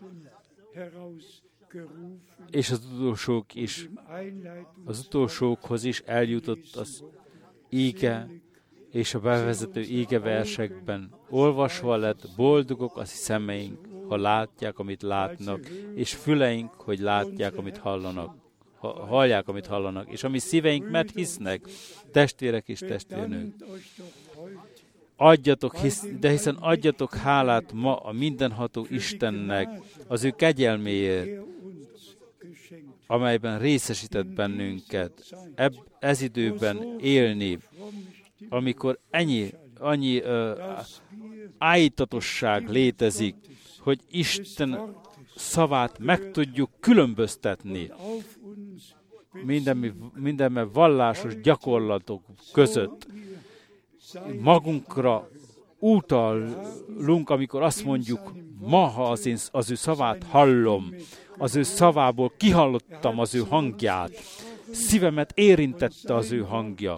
és az utolsók is, az utolsókhoz is eljutott az íge, és a bevezető ígeversekben olvasva lett, boldogok a szemeink, ha látják, amit látnak, és füleink, hogy látják, amit hallanak, ha hallják, amit hallanak, és a mi szíveink, mert hisznek, testvérek és testvérnők. Adjatok, hisz, de hiszen adjatok hálát ma a mindenható Istennek az ő kegyelméért, amelyben részesített bennünket, ebb, ez időben élni, amikor ennyi, annyi uh, állítatosság létezik, hogy Isten szavát meg tudjuk különböztetni minden, minden vallásos gyakorlatok között. Magunkra utalunk, amikor azt mondjuk, ma, ha az, én, az ő szavát hallom, az ő szavából kihallottam az ő hangját, szívemet érintette az ő hangja,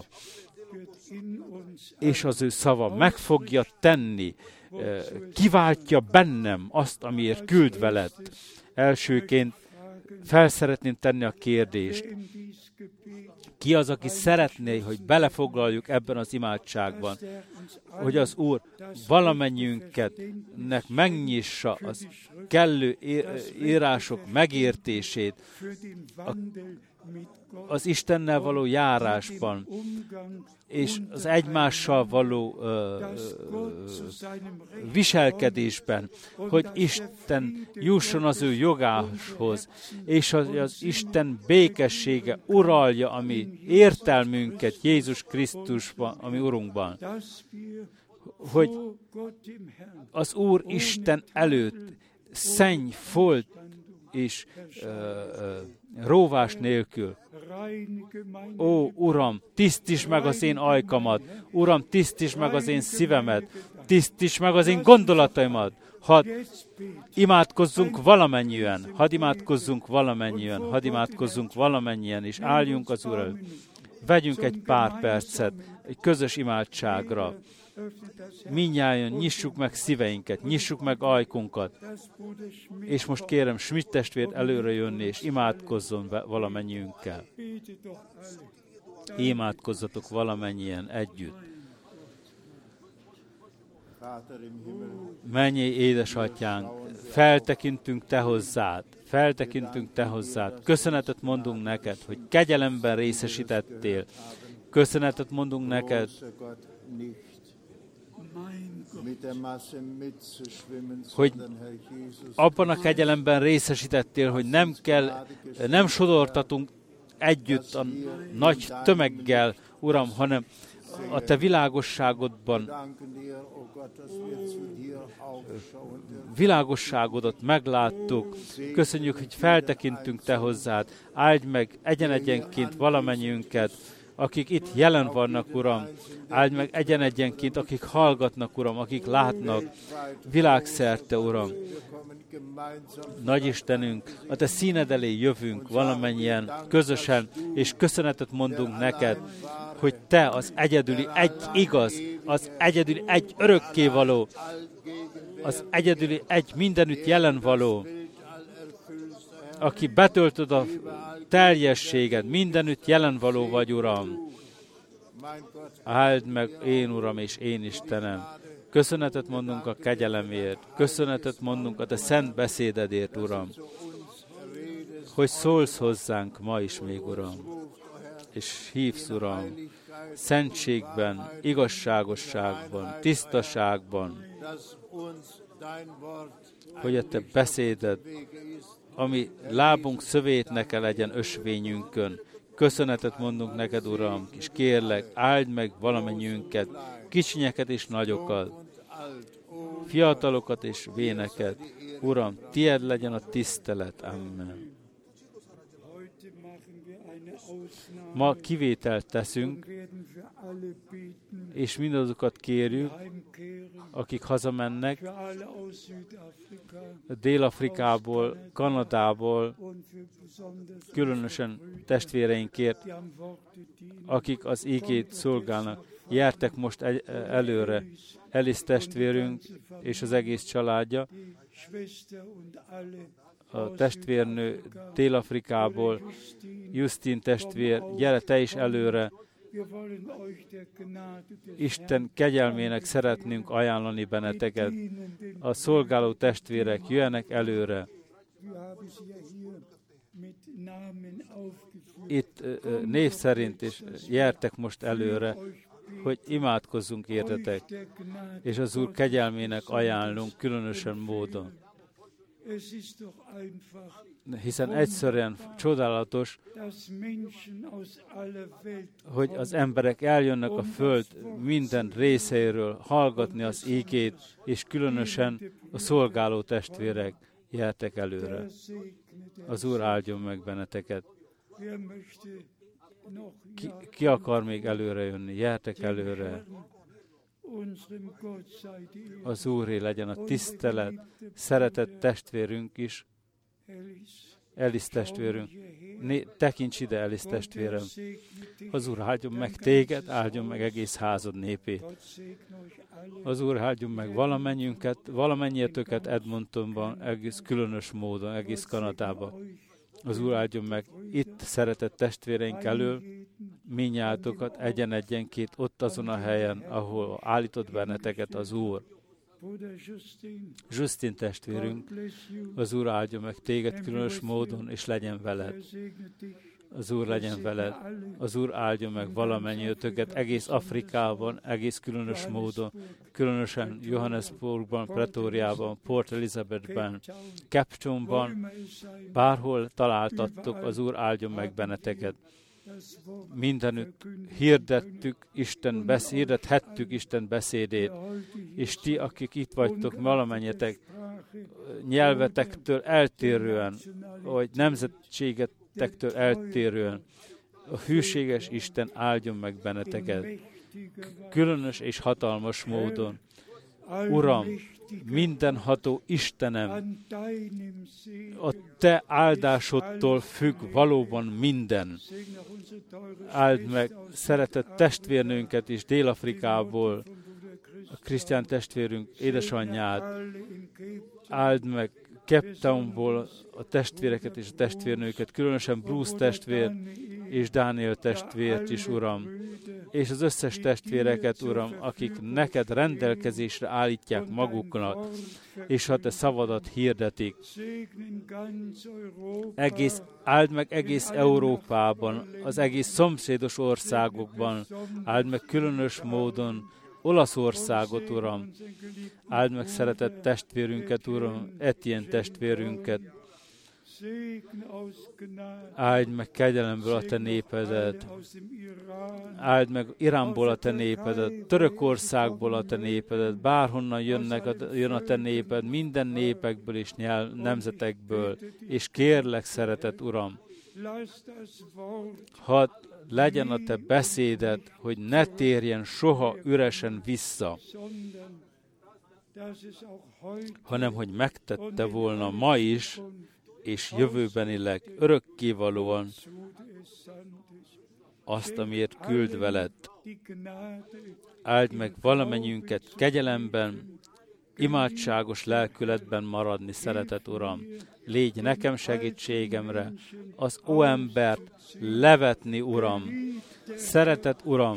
és az ő szava meg fogja tenni, kiváltja bennem azt, amiért küldve lett. Elsőként fel szeretném tenni a kérdést. Ki az, aki szeretné, hogy belefoglaljuk ebben az imádságban, hogy az Úr valamennyiünknek megnyissa az kellő írások megértését, a az Istennel való járásban, és az egymással való ö, ö, viselkedésben, hogy Isten jusson az ő jogához, és az, az Isten békessége uralja a mi értelmünket Jézus Krisztusban, a mi Urunkban, hogy az Úr Isten előtt szenny, folt és ö, ö, róvás nélkül. Ó, Uram, tisztíts meg az én ajkamat, Uram, tisztíts meg az én szívemet, tisztíts meg az én gondolataimat. Hadd imádkozzunk valamennyien, hadd imádkozzunk valamennyien, hadd imádkozzunk valamennyien, és álljunk az Úr előtt. Vegyünk egy pár percet egy közös imádságra. Mindnyájan nyissuk meg szíveinket, nyissuk meg ajkunkat. És most kérem Schmidt testvért előre jönni, és imádkozzon valamennyiünkkel. Imádkozzatok valamennyien együtt. Mennyei édesatyánk, feltekintünk Te hozzád, feltekintünk Te hozzád. Köszönetet mondunk neked, hogy kegyelemben részesítettél. Köszönetet mondunk neked, hogy abban a kegyelemben részesítettél, hogy nem kell, nem sodortatunk együtt a nagy tömeggel, Uram, hanem a Te világosságodban világosságodat megláttuk. Köszönjük, hogy feltekintünk Te hozzád. Áldj meg egyen-egyenként valamennyiünket, akik itt jelen vannak, Uram. Áldj meg egyen-egyenként, akik hallgatnak, Uram, akik látnak világszerte, Uram. Nagy Istenünk, a Te színed elé jövünk valamennyien közösen, és köszönetet mondunk neked, hogy Te az egyedüli egy igaz, az egyedüli egy örökkévaló, az egyedüli egy mindenütt jelen való, aki betöltöd a teljességed, mindenütt jelen való vagy, Uram. Áld meg én, Uram, és én Istenem. Köszönetet mondunk a kegyelemért, köszönetet mondunk a Te szent beszédedért, Uram, hogy szólsz hozzánk ma is még, Uram, és hívsz, Uram, szentségben, igazságosságban, tisztaságban, hogy a Te beszéded, ami lábunk szövétnek legyen ösvényünkön. Köszönetet mondunk neked, Uram, és kérlek, áld meg valamennyiünket, kicsinyeket és nagyokat, fiatalokat és véneket. Uram, tied legyen a tisztelet. Amen. Ma kivételt teszünk, és mindazokat kérjük, akik hazamennek, Dél-Afrikából, Kanadából, különösen testvéreinkért, akik az ígét szolgálnak. Jártek most egy, előre, Elis testvérünk és az egész családja, a testvérnő Dél-Afrikából, Justin testvér, gyere te is előre. Isten kegyelmének szeretnénk ajánlani benneteket. A szolgáló testvérek jöjjenek előre. Itt név szerint is gyertek most előre, hogy imádkozzunk értetek, és az Úr kegyelmének ajánlunk különösen módon. Hiszen egyszerűen csodálatos, hogy az emberek eljönnek a föld minden részeiről hallgatni az ígét, és különösen a szolgáló testvérek, jöjjetek előre. Az Úr áldjon meg benneteket. Ki, ki akar még előre jönni? Jöjjetek előre. Az Úré legyen a tisztelet, szeretett testvérünk is, Elis testvérünk. Né, tekints ide, Elis testvérem. Az Úr áldjon meg téged, áldjon meg egész házad népét. Az Úr áldjon meg valamennyiünket, valamennyietőket Edmontonban, egész különös módon, egész Kanadában. Az Úr áldjon meg itt szeretett testvéreink elől, mindnyájatokat egyen-egyenként ott azon a helyen, ahol állított benneteket az Úr. Justin testvérünk, az Úr áldjon meg téged különös módon, és legyen veled. Az Úr legyen veled, az Úr áldjon meg valamennyi ötöket egész Afrikában, egész különös módon, különösen Johannesburgban, Pretóriában, Port Elizabethben, Cape Townban, bárhol találtattok, az Úr áldjon meg benneteket. Mindenütt hirdettük Isten beszéd, hirdethettük Isten beszédét, és ti, akik itt vagytok, valamennyitek nyelvetektől eltérően, vagy nemzetségetektől eltérően, a hűséges Isten áldjon meg benneteket, különös és hatalmas módon. Uram, mindenható Istenem, a Te áldásodtól függ valóban minden. Áld meg szeretett testvérnőnket is Dél-Afrikából, a Krisztián testvérünk édesanyját. Áld meg Cape Townból a testvéreket és a testvérnőket, különösen Bruce testvér és Dániel testvért is, Uram, és az összes testvéreket, Uram, akik neked rendelkezésre állítják maguknak, és ha Te szavadat hirdetik. Egész, áld meg egész Európában, az egész szomszédos országokban, áld meg különös módon Olaszországot, Uram, áld meg szeretett testvérünket, Uram, Etienne testvérünket, áld meg kegyelemből a Te népedet, áld meg Iránból a Te népedet, Törökországból a Te népedet, bárhonnan jönnek a, jön a Te néped, minden népekből és nyelv, nemzetekből, és kérlek, szeretett Uram, hadd legyen a Te beszéded, hogy ne térjen soha üresen vissza, hanem hogy megtette volna ma is, és jövőbenileg örökkévalóan azt, amiért küld veled. Áld meg valamennyünket kegyelemben, imádságos lelkületben maradni, szeretett Uram. Légy nekem segítségemre, az óembert levetni, Uram. Szeretett Uram,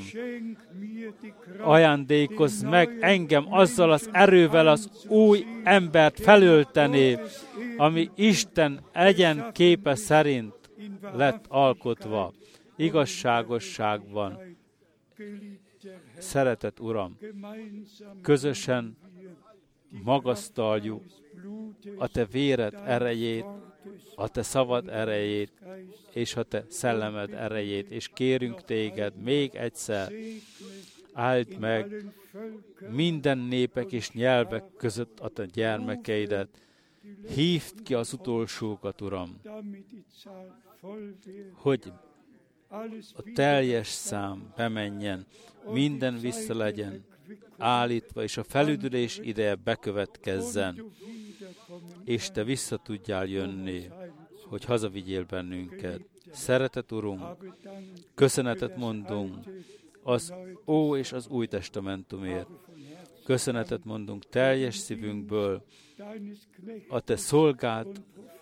ajándékozz meg engem azzal az erővel az új embert felölteni, ami Isten egyen képe szerint lett alkotva, igazságosságban. Szeretett Uram, közösen magasztaljuk a Te véred erejét, a Te szavad erejét, és a Te szellemed erejét, és kérünk Téged még egyszer, áld meg minden népek és nyelvek között a Te gyermekeidet, hívd ki az utolsókat, Uram, hogy a teljes szám bemenjen, minden vissza legyen állítva, és a felüdülés ideje bekövetkezzen, és Te vissza tudjál jönni, hogy hazavigyél bennünket. Szeretett Urunk, köszönetet mondunk az Ó és az Új Testamentumért. Köszönetet mondunk teljes szívünkből a Te szolgált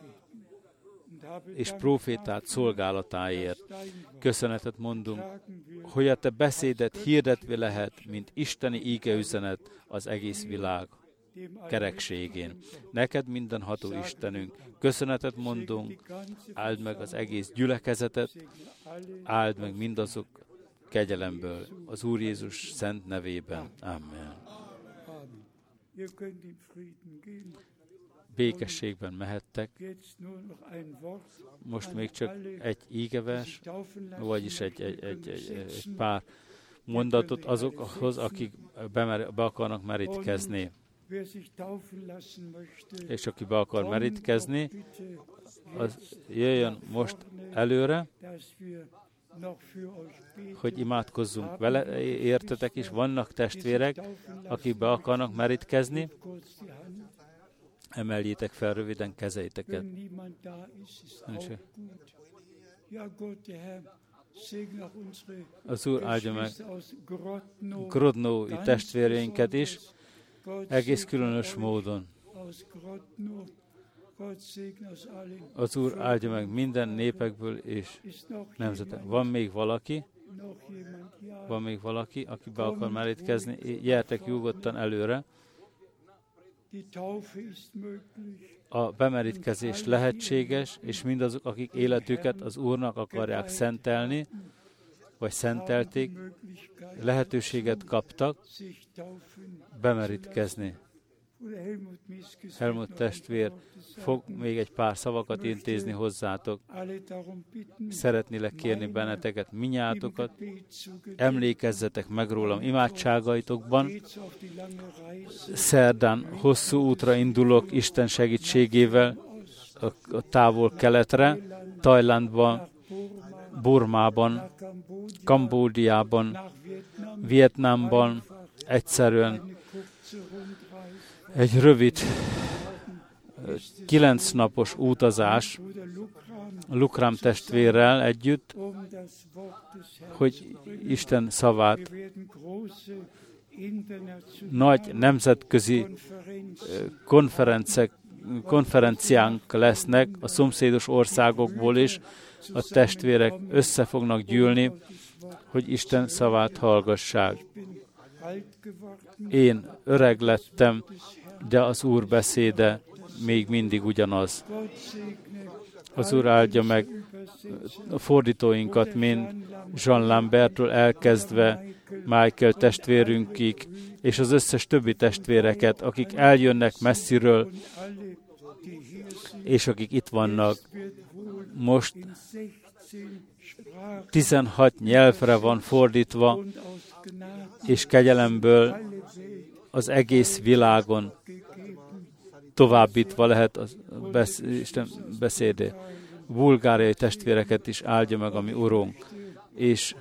és profétát szolgálatáért. Köszönetet mondunk, hogy a Te beszédet hirdetve lehet, mint isteni ígeüzenet az egész világ kerekségén. Neked mindenható Istenünk, köszönetet mondunk, áld meg az egész gyülekezetet, áld meg mindazok kegyelemből, az Úr Jézus szent nevében. Amen. Békességben mehettek. Most még csak egy ígevers, vagyis egy, egy, egy, egy, egy pár mondatot azokhoz, akik be, be akarnak merítkezni. És aki be akar merítkezni, az jöjjön most előre, hogy imádkozzunk vele, értetek is, vannak testvérek, akik be akarnak merítkezni, emeljétek fel röviden kezeiteket. Az Úr áldja meg grodnói testvéreinket is, egész különös módon. Az Úr áldja meg minden népekből és nemzetek. Van még valaki, van még valaki, aki be akar merítkezni, gyertek nyugodtan előre. A bemerítkezés lehetséges, és mindazok, akik életüket az Úrnak akarják szentelni, vagy szentelték, lehetőséget kaptak bemerítkezni. Helmut testvér fog még egy pár szavakat intézni hozzátok. Szeretnélek kérni benneteket, minnyátokat, emlékezzetek meg rólam imádságaitokban. Szerdán hosszú útra indulok Isten segítségével a távol-keletre, Tajlandban, Burmában, Kambódiában, Vietnámban, egyszerűen egy rövid, kilenc napos utazás Lukram testvérrel együtt, hogy Isten szavát nagy nemzetközi konferenciák, konferenciánk lesznek a szomszédos országokból is, a testvérek össze fognak gyűlni, hogy Isten szavát hallgassák. Én öreg lettem, de az Úr beszéde még mindig ugyanaz. Az Úr áldja meg a fordítóinkat, mint Jean Lambertől elkezdve Michael testvérünkig, és az összes többi testvéreket, akik eljönnek messziről, és akik itt vannak. Most tizenhat nyelvre van fordítva, és kegyelemből az egész világon továbbítva lehet a besz- Isten beszédé. Bulgáriai testvéreket is áldja meg a mi Urunk, és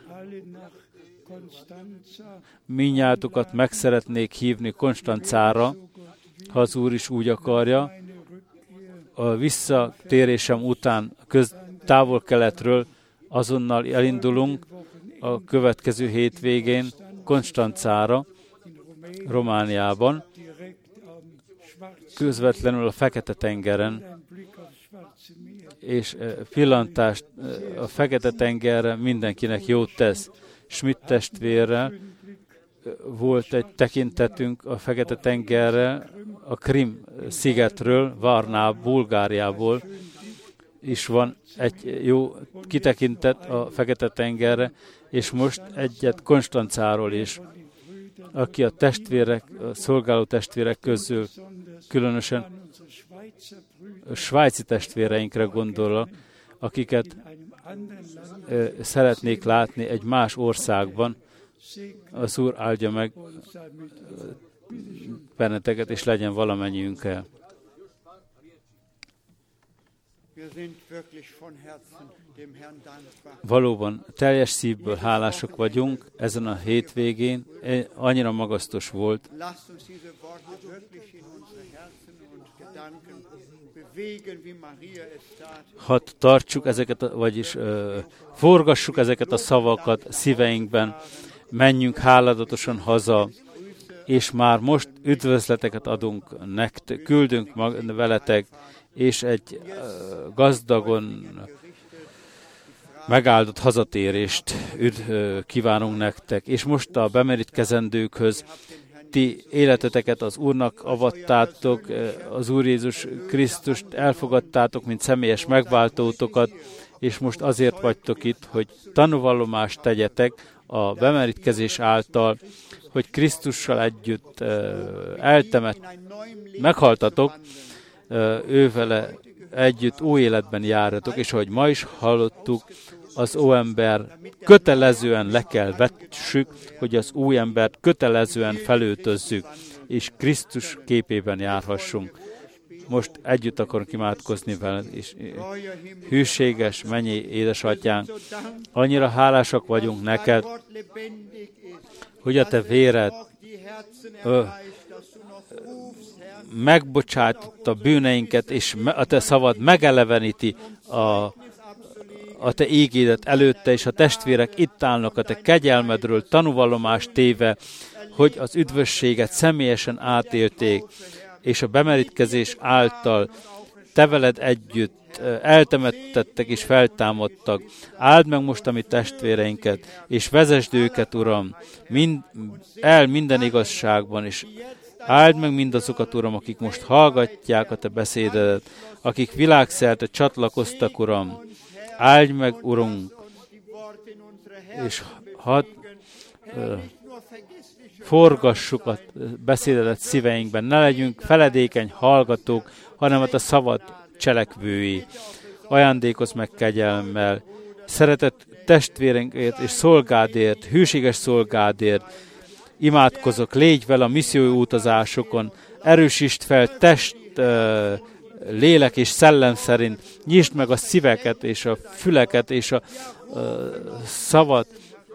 minnyátokat meg szeretnék hívni Konstancára, ha az Úr is úgy akarja. A visszatérésem után köz- távol-keletről azonnal elindulunk a következő hétvégén Konstancára, Romániában, közvetlenül a Fekete-tengeren, és pillantást a Fekete-tengerre mindenkinek jót tesz. Schmidt testvérrel volt egy tekintetünk a Fekete-tengerre, a Krim szigetről, Varna, Bulgáriából is van egy jó kitekintet a Fekete-tengerre, és most egyet Konstancáról is, aki a testvérek, a szolgáló testvérek közül különösen a svájci testvéreinkre gondolok, akiket ö, szeretnék látni egy más országban. Az Úr áldja meg benneteket, és legyen valamennyiünkkel. Valóban teljes szívből hálások vagyunk ezen a hétvégén, annyira magasztos volt. Hadd tartsuk ezeket, vagyis uh, forgassuk ezeket a szavakat szíveinkben, menjünk háládatosan haza, és már most üdvözleteket adunk nektek, küldünk mag- veletek, és egy uh, gazdagon megáldott hazatérést üdv, uh, kívánunk nektek. És most a bemerítkezendőkhöz, ti életeteket az Úrnak avattátok, az Úr Jézus Krisztust elfogadtátok, mint személyes megváltótokat, és most azért vagytok itt, hogy tanúvallomást tegyetek a bemerítkezés által, hogy Krisztussal együtt eltemet, meghaltatok, ővele együtt új életben járjatok, és ahogy ma is hallottuk, az óember kötelezően le kell vessük, hogy az új embert kötelezően felöltözzük, és Krisztus képében járhassunk. Most együtt akarunk imádkozni veled, és hűséges mennyi édesatyánk, annyira hálásak vagyunk neked, hogy a te véred ö, megbocsátott a bűneinket, és a te szavad megeleveníti a a te ígédet előtte, és a testvérek itt állnak a te kegyelmedről tanúvallomást téve, hogy az üdvösséget személyesen átélték, és a bemerítkezés által te veled együtt eltemettettek és feltámadtak. Áld meg most a mi testvéreinket, és vezesd őket, Uram, mind, el minden igazságban, és Áld meg mindazokat, Uram, akik most hallgatják a Te beszédedet, akik világszerte csatlakoztak, Uram. Áldj meg, Urunk, és hadd uh, forgassuk a beszédedet szíveinkben. Ne legyünk feledékeny hallgatók, hanem a Te szavad cselekvői. Ajándékozz meg kegyelmmel, szeretett testvérenkért és szolgádért, hűséges szolgádért. Imádkozok, légy vele a missziói utazásokon, erősítsd fel test, uh, lélek és szellem szerint, nyisd meg a szíveket és a füleket és a uh, szavat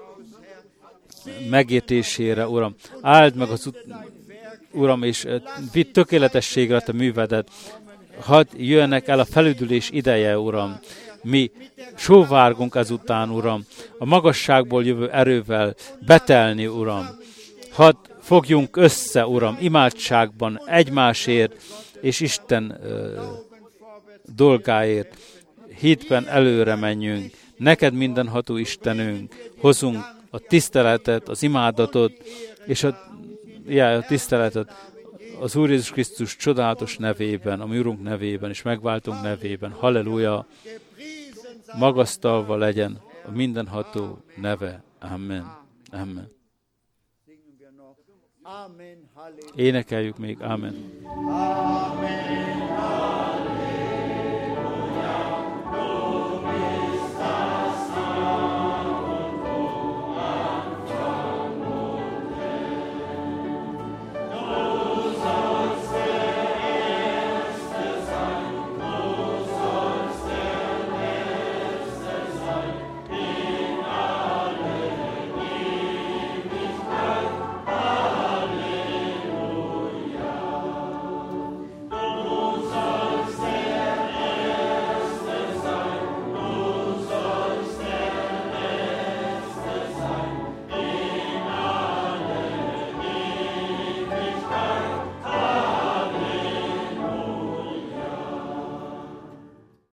megértésére, Uram. Áld meg az ut- Uram, és uh, vidd tökéletességre a Te művedet. Hadd jöjjenek el a felüdülés ideje, Uram. Mi sóvárgunk ezután, Uram, a magasságból jövő erővel betelni, Uram. Hadd fogjunk össze, Uram, imádságban egymásért és Isten uh, dolgáért. Hitben előre menjünk. Neked mindenható Istenünk, hozunk a tiszteletet, az imádatot és a, já, a tiszteletet az Úr Jézus Krisztus csodálatos nevében, a mi Urunk nevében és megváltunk nevében. Halleluja! Magasztalva legyen a mindenható neve. Amen. Amen. Énekeljük még. Amen. Amen.